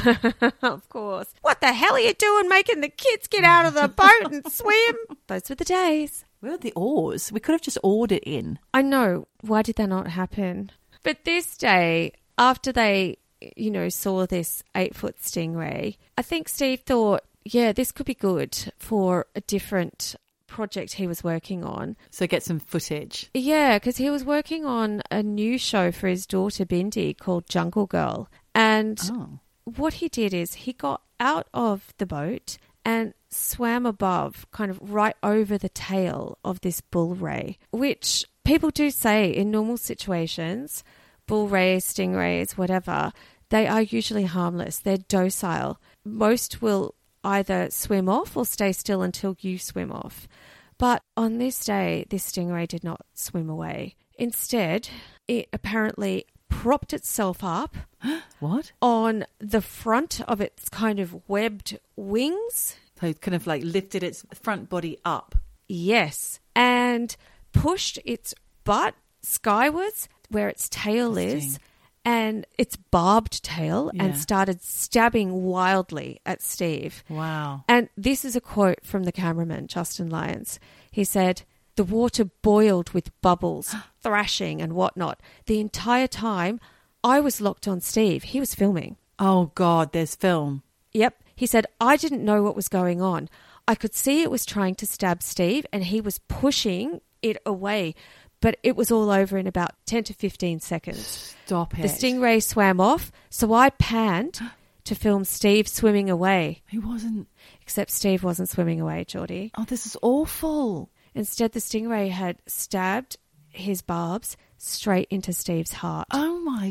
Of course. What the hell are you doing making the kids get out of the boat and swim? Those were the days. Where were the oars? We could have just oared it in. I know. Why did that not happen? But this day, after they, you know, saw this eight-foot stingray, I think Steve thought, yeah, this could be good for a different project he was working on. So get some footage. Yeah, because he was working on a new show for his daughter Bindi called Jungle Girl. And Oh. what he did is he got out of the boat and swam above, kind of right over the tail of this bull ray, which people do say in normal situations, bull rays, stingrays, whatever, they are usually harmless. They're docile. Most will either swim off or stay still until you swim off. But on this day, this stingray did not swim away. Instead, it apparently propped itself up what? on the front of its kind of webbed wings. So it kind of like lifted its front body up. Yes. And pushed its butt skywards where its tail is, and its barbed tail, Yeah. and started stabbing wildly at Steve. Wow. And this is a quote from the cameraman, Justin Lyons. He said, "The water boiled with bubbles, thrashing and whatnot. The entire time, I was locked on Steve. He was filming." Oh, God, there's film. Yep. He said, "I didn't know what was going on. I could see it was trying to stab Steve, and he was pushing it away. But it was all over in about ten to fifteen seconds. Stop it. The stingray swam off, so I panned to film Steve swimming away. He wasn't. Except Steve wasn't swimming away, Geordie. Oh, this is awful. Instead, the stingray had stabbed his barbs straight into Steve's heart." Oh, my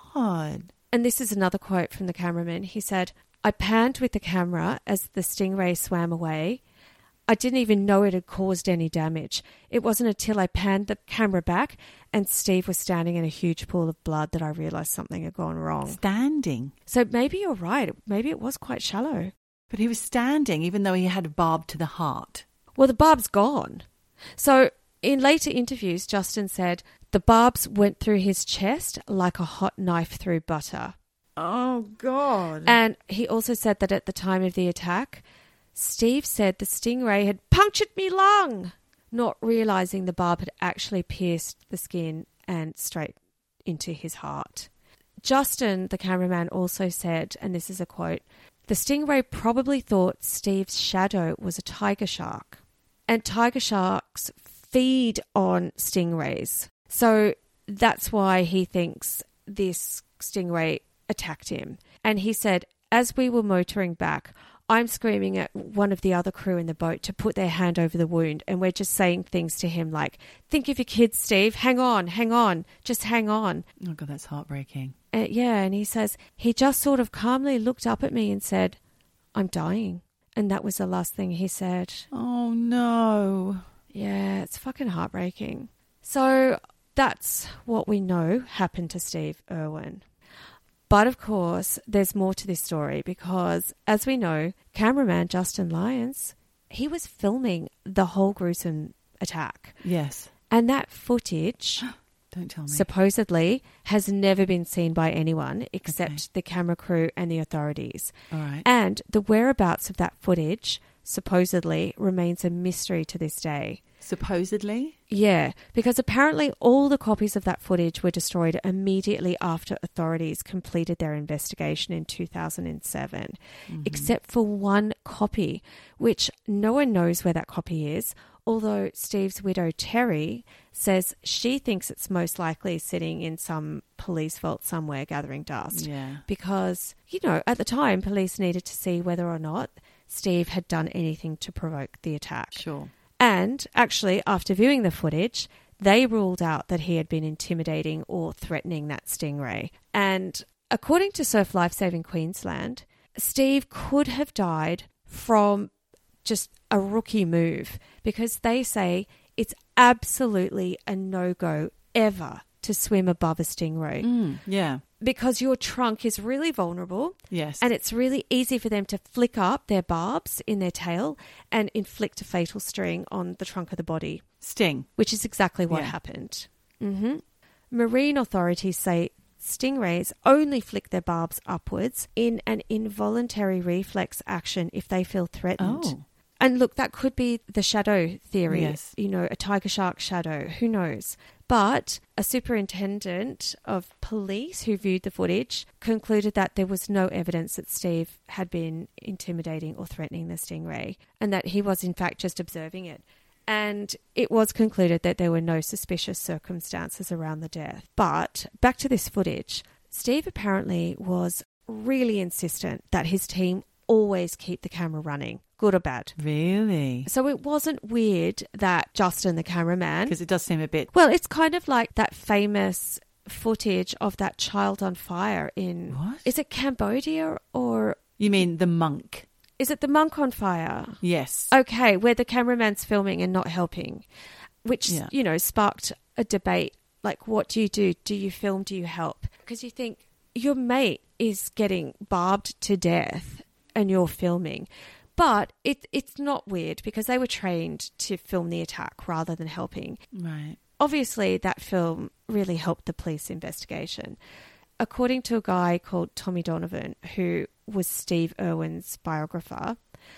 God. And this is another quote from the cameraman. He said, "I panned with the camera as the stingray swam away. I didn't even know it had caused any damage. It wasn't until I panned the camera back and Steve was standing in a huge pool of blood that I realised something had gone wrong." Standing. So maybe you're right. Maybe it was quite shallow. But he was standing even though he had a barb to the heart. Well, the barb's gone. So in later interviews, Justin said the barbs went through his chest like a hot knife through butter. Oh, God. And he also said that at the time of the attack, Steve said the stingray had punctured me lung, not realising the barb had actually pierced the skin and straight into his heart. Justin, the cameraman, also said, and this is a quote, "The stingray probably thought Steve's shadow was a tiger shark. And tiger sharks feed on stingrays. So that's why he thinks this stingray attacked him." And he said, "As we were motoring back, I'm screaming at one of the other crew in the boat to put their hand over the wound, and we're just saying things to him like, 'Think of your kids, Steve. Hang on, hang on. Just hang on.'" Oh, God, that's heartbreaking. Uh, yeah, and he says, "He just sort of calmly looked up at me and said, 'I'm dying.' And that was the last thing he said." Oh, no. Yeah, it's fucking heartbreaking. So that's what we know happened to Steve Irwin. But of course, there's more to this story because, as we know, cameraman Justin Lyons, he was filming the whole gruesome attack. Yes. And that footage, Don't tell me. supposedly, has never been seen by anyone except Okay. the camera crew and the authorities. All right. And the whereabouts of that footage, supposedly, remains a mystery to this day. Supposedly? Yeah, because apparently all the copies of that footage were destroyed immediately after authorities completed their investigation in two thousand seven, Mm-hmm. except for one copy, which no one knows where that copy is, although Steve's widow, Terry, says she thinks it's most likely sitting in some police vault somewhere gathering dust. Yeah. Because, you know, at the time, police needed to see whether or not Steve had done anything to provoke the attack. Sure. And actually, after viewing the footage, they ruled out that he had been intimidating or threatening that stingray. And according to Surf Lifesaving Queensland, Steve could have died from just a rookie move because they say it's absolutely a no-go ever to swim above a stingray Mm, yeah. because your trunk is really vulnerable. Yes. And it's really easy for them to flick up their barbs in their tail and inflict a fatal sting on the trunk of the body, Sting. which is exactly what Yeah. happened. hmm Marine authorities say stingrays only flick their barbs upwards in an involuntary reflex action if they feel threatened. Oh. And look, that could be the shadow theory, Yes. you know, a tiger shark shadow, who knows? But a superintendent of police who viewed the footage concluded that there was no evidence that Steve had been intimidating or threatening the stingray and that he was in fact just observing it. And it was concluded that there were no suspicious circumstances around the death. But back to this footage, Steve apparently was really insistent that his team always keep the camera running, good or bad. Really? So it wasn't weird that Justin, the cameraman... Because it does seem a bit... Well, it's kind of like that famous footage of that child on fire in... What? Is it Cambodia or... You mean the monk? Is it the monk on fire? Yes. Okay, where the cameraman's filming and not helping, which, Yeah. you know, sparked a debate. Like, what do you do? Do you film? Do you help? Because you think your mate is getting barbed to death and you're filming. But it, it's not weird because they were trained to film the attack rather than helping. Right. Obviously, that film really helped the police investigation. According to a guy called Tommy Donovan, who was Steve Irwin's biographer,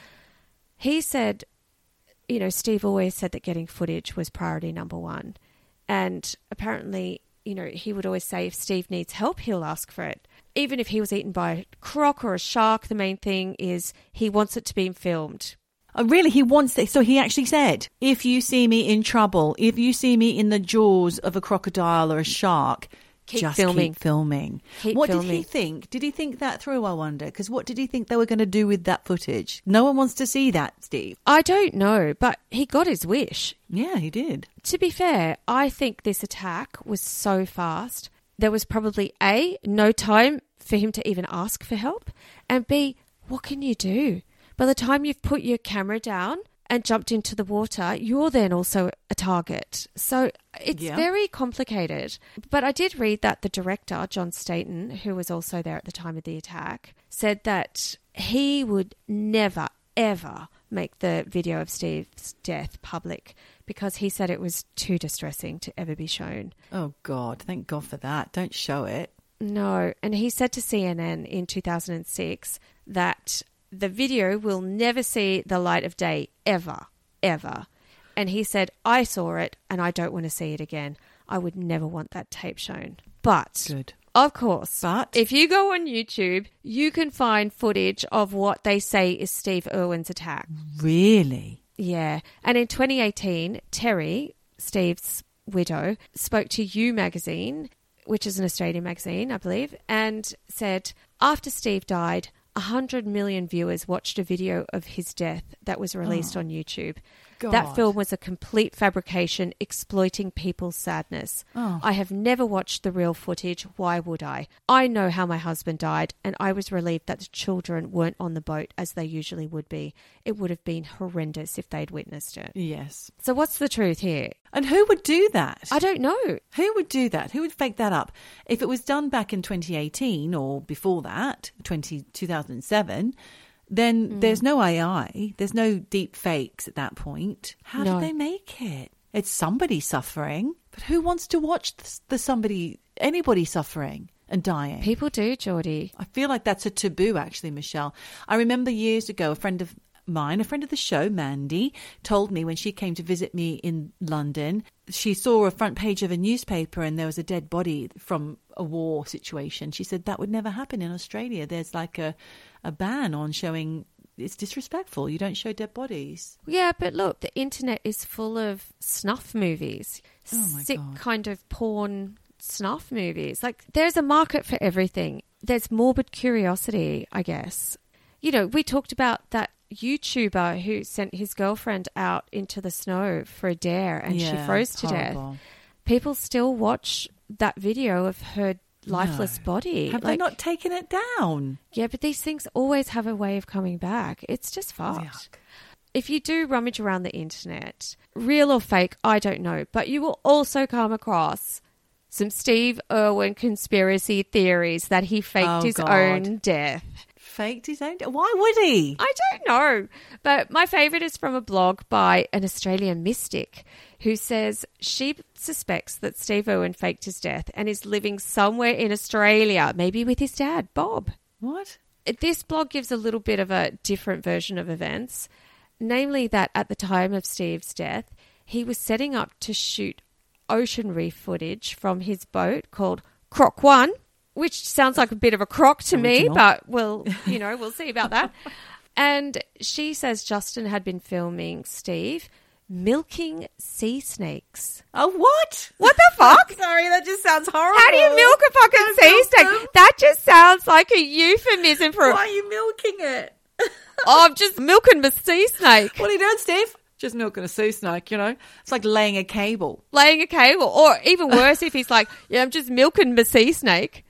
he said, you know, Steve always said that getting footage was priority number one. And apparently, you know, he would always say if Steve needs help, he'll ask for it. Even if he was eaten by a croc or a shark, the main thing is he wants it to be filmed. Oh, really? He wants it. So he actually said, if you see me in trouble, if you see me in the jaws of a crocodile or a shark, Keep just filming. keep filming. Keep what did filming. he think? Did he think that through, I wonder? Because what did he think they were going to do with that footage? No one wants to see that, Steve. I don't know, but he got his wish. Yeah, he did. To be fair, I think this attack was so fast. There was probably A, no time for him to even ask for help, and B, what can you do? By the time you've put your camera down and jumped into the water, you're then also a target. So it's Yeah. very complicated. But I did read that the director, John Staten, who was also there at the time of the attack, said that he would never, ever make the video of Steve's death public because he said it was too distressing to ever be shown. Oh, God. Thank God for that. Don't show it. No. And he said to C N N in two thousand six that the video will never see the light of day ever, ever. And he said, I saw it and I don't want to see it again. I would never want that tape shown. But, Good. of course, But? if you go on YouTube, you can find footage of what they say is Steve Irwin's attack. Really? Yeah. And in twenty eighteen, Terry, Steve's widow, spoke to You magazine, which is an Australian magazine, I believe, and said, after Steve died, one hundred million viewers watched a video of his death that was released Oh, on YouTube. God. That film was a complete fabrication exploiting people's sadness. Oh. I have never watched the real footage. Why would I? I know how my husband died, and I was relieved that the children weren't on the boat as they usually would be. It would have been horrendous if they'd witnessed it. Yes. So what's the truth here? And who would do that? I don't know. Who would do that? Who would fake that up? If it was done back in twenty eighteen or before that, twenty, two thousand seven, then Mm. there's no A I. There's no deep fakes at that point. How No. did they make it? It's somebody suffering. But who wants to watch the, the somebody, anybody suffering and dying? People do, Geordie. I feel like that's a taboo, actually, Michelle. I remember years ago, a friend of mine, a friend of the show, Mandy, told me when she came to visit me in London, she saw a front page of a newspaper and there was a dead body from a war situation. She said that would never happen in Australia. There's like a, a ban on showing, it's disrespectful. You don't show dead bodies. Yeah, but look, the internet is full of snuff movies. Oh my Sick God. kind of porn snuff movies. Like, there's a market for everything. There's morbid curiosity, I guess. You know, we talked about that YouTuber who sent his girlfriend out into the snow for a dare and she Yeah, froze to horrible. death. People still watch that video of her lifeless No. body. Have they Like, not taken it down? Yeah, but these things always have a way of coming back. It's just fucked. Yuck. If you do rummage around the internet, real or fake, I don't know, but you will also come across some Steve Irwin conspiracy theories that he faked Oh, his God. own death. Faked his own. Why would he? I don't know. But my favourite is from a blog by an Australian mystic who says she suspects that Steve Irwin faked his death and is living somewhere in Australia, maybe with his dad, Bob. What? This blog gives a little bit of a different version of events, namely that at the time of Steve's death, he was setting up to shoot ocean reef footage from his boat called Croc One, which sounds like a bit of a crock to me, Original. but we'll, you know, we'll see about that. And she says Justin had been filming Steve milking sea snakes. Oh, what? What the fuck? Sorry, that just sounds horrible. How do you milk a fucking Don't sea milk snake? them. That just sounds like a euphemism for Why are you milking it? Oh, I'm just milking my sea snake. What are you doing, Steve? Just milking a sea snake, you know. It's like laying a cable. Laying a cable. Or even worse if he's like, yeah, I'm just milking my sea snake.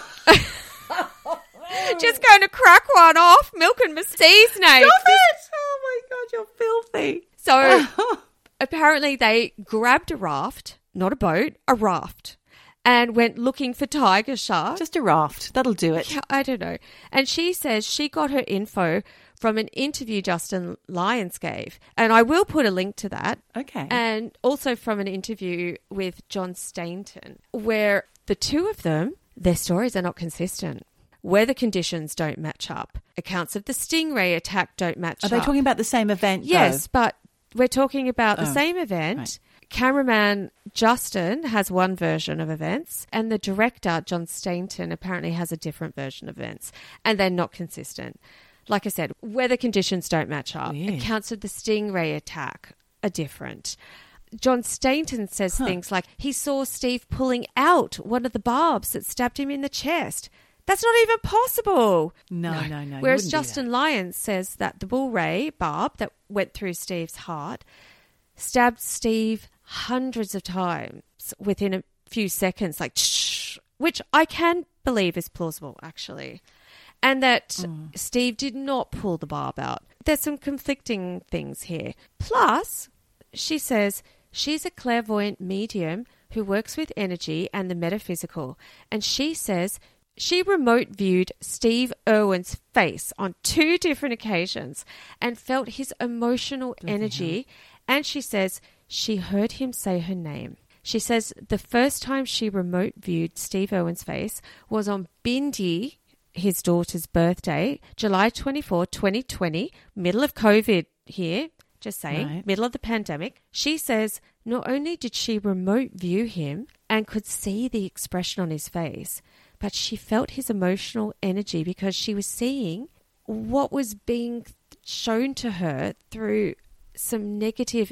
Just going to crack one off, milking my sea snake. Stop it! Oh my God, you're filthy. So apparently they grabbed a raft, not a boat, a raft, and went looking for tiger sharks. Just a raft. That'll do it. Yeah, I don't know. And she says she got her info from an interview Justin Lyons gave. And I will put a link to that. Okay. And also from an interview with John Stainton, where the two of them, their stories are not consistent. Weather conditions don't match up. Accounts of the stingray attack don't match Are up. they talking about the same event, Yes, though? but we're talking about the Oh, same event. right. Cameraman Justin has one version of events, and the director, John Stainton, apparently has a different version of events, and they're not consistent. Like I said, weather conditions don't match up. Weird. Accounts of the stingray attack are different. John Stainton says Huh. things like he saw Steve pulling out one of the barbs that stabbed him in the chest. That's not even possible. No, no, no. you Whereas wouldn't do Justin that. Lyons says that the bull ray barb that went through Steve's heart stabbed Steve hundreds of times within a few seconds, like, shh, which I can believe is plausible, actually. And that Mm. Steve did not pull the barb out. There's some conflicting things here. Plus, she says she's a clairvoyant medium who works with energy and the metaphysical. And she says she remote viewed Steve Irwin's face on two different occasions and felt his emotional energy. And she says she heard him say her name. She says the first time she remote viewed Steve Irwin's face was on Bindi, his daughter's birthday, July twenty-fourth, twenty twenty, middle of COVID here, just saying, Right. middle of the pandemic. She says not only did she remote view him and could see the expression on his face, but she felt his emotional energy because she was seeing what was being shown to her through some negative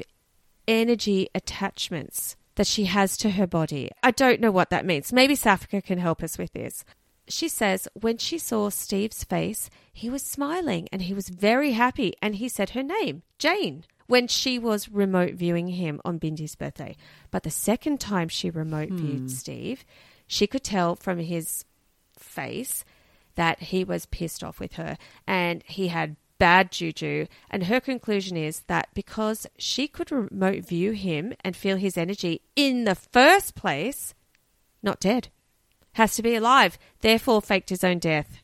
energy attachments that she has to her body. I don't know what that means. Maybe Safika can help us with this. She says when she saw Steve's face, he was smiling and he was very happy, and he said her name, Jane, when she was remote viewing him on Bindi's birthday. But the second time she remote viewed Steve, she could tell from his face that he was pissed off with her and he had bad juju. And her conclusion is that because she could remote view him and feel his energy in the first place, not dead. Has to be alive, therefore faked his own death.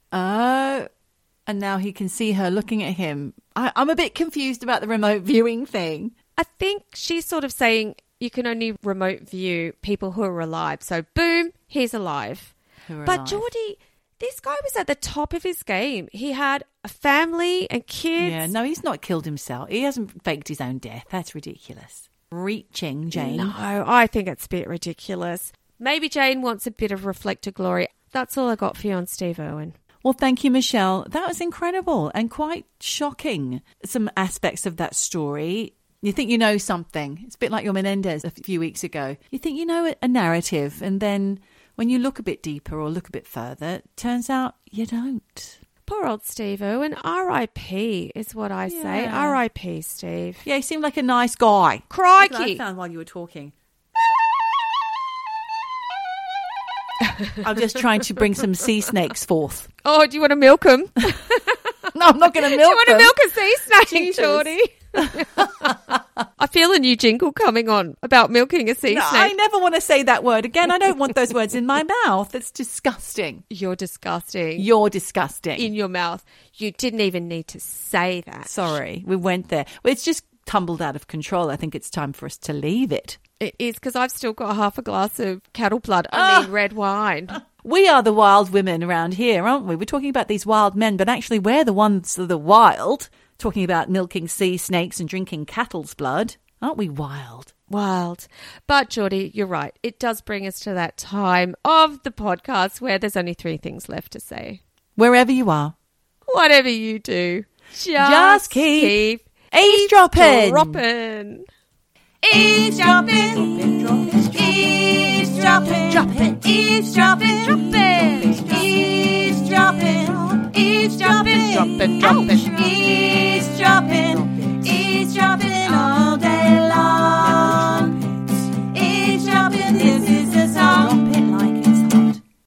Oh, and now he can see her looking at him. I, I'm a bit confused about the remote viewing thing. I think she's sort of saying you can only remote view people who are alive. So boom, he's alive. Who are But alive. Geordie, this guy was at the top of his game. He had a family and kids. Yeah, no, he's not killed himself. He hasn't faked his own death. That's ridiculous. Reaching, Jane. No, I think it's a bit ridiculous. Maybe Jane wants a bit of reflected glory. That's all I got for you on Steve Irwin. Well, thank you, Michelle. That was incredible and quite shocking. Some aspects of that story. You think you know something. It's a bit like your Menendez a few weeks ago. You think you know a narrative, and then when you look a bit deeper or look a bit further, it turns out you don't. Poor old Steve Irwin. R I P is what I say. Yeah. R I P, Steve. Yeah, he seemed like a nice guy. Crikey. I found while you were talking. I'm just trying to bring some sea snakes forth. Oh, do you want to milk him? do No, I'm not going to you milk want them. to milk a sea snake, Jesus. Geordie? I feel a new jingle coming on about milking a sea No, snake. I never want to say that word again. I don't want those words in my mouth. It's disgusting. You're disgusting. You're disgusting. in your mouth. You didn't even need to say that. Sorry, we went there. Well, it's just tumbled out of control. I think it's time for us to leave it. It is because I've still got half a glass of cattle blood. I Ah. mean, red wine. We are the wild women around here, aren't we? We're talking about these wild men, but actually we're the ones that are wild. Talking about milking sea snakes and drinking cattle's blood. Aren't we wild? Wild. But, Geordie, you're right. It does bring us to that time of the podcast where there's only three things left to say. Wherever you are. Whatever you do, just, Just keep keep eavesdropping. dropping. Eavesdropping, eavesdropping, eavesdropping, eavesdropping, eavesdropping, eavesdropping. dropping, dropping.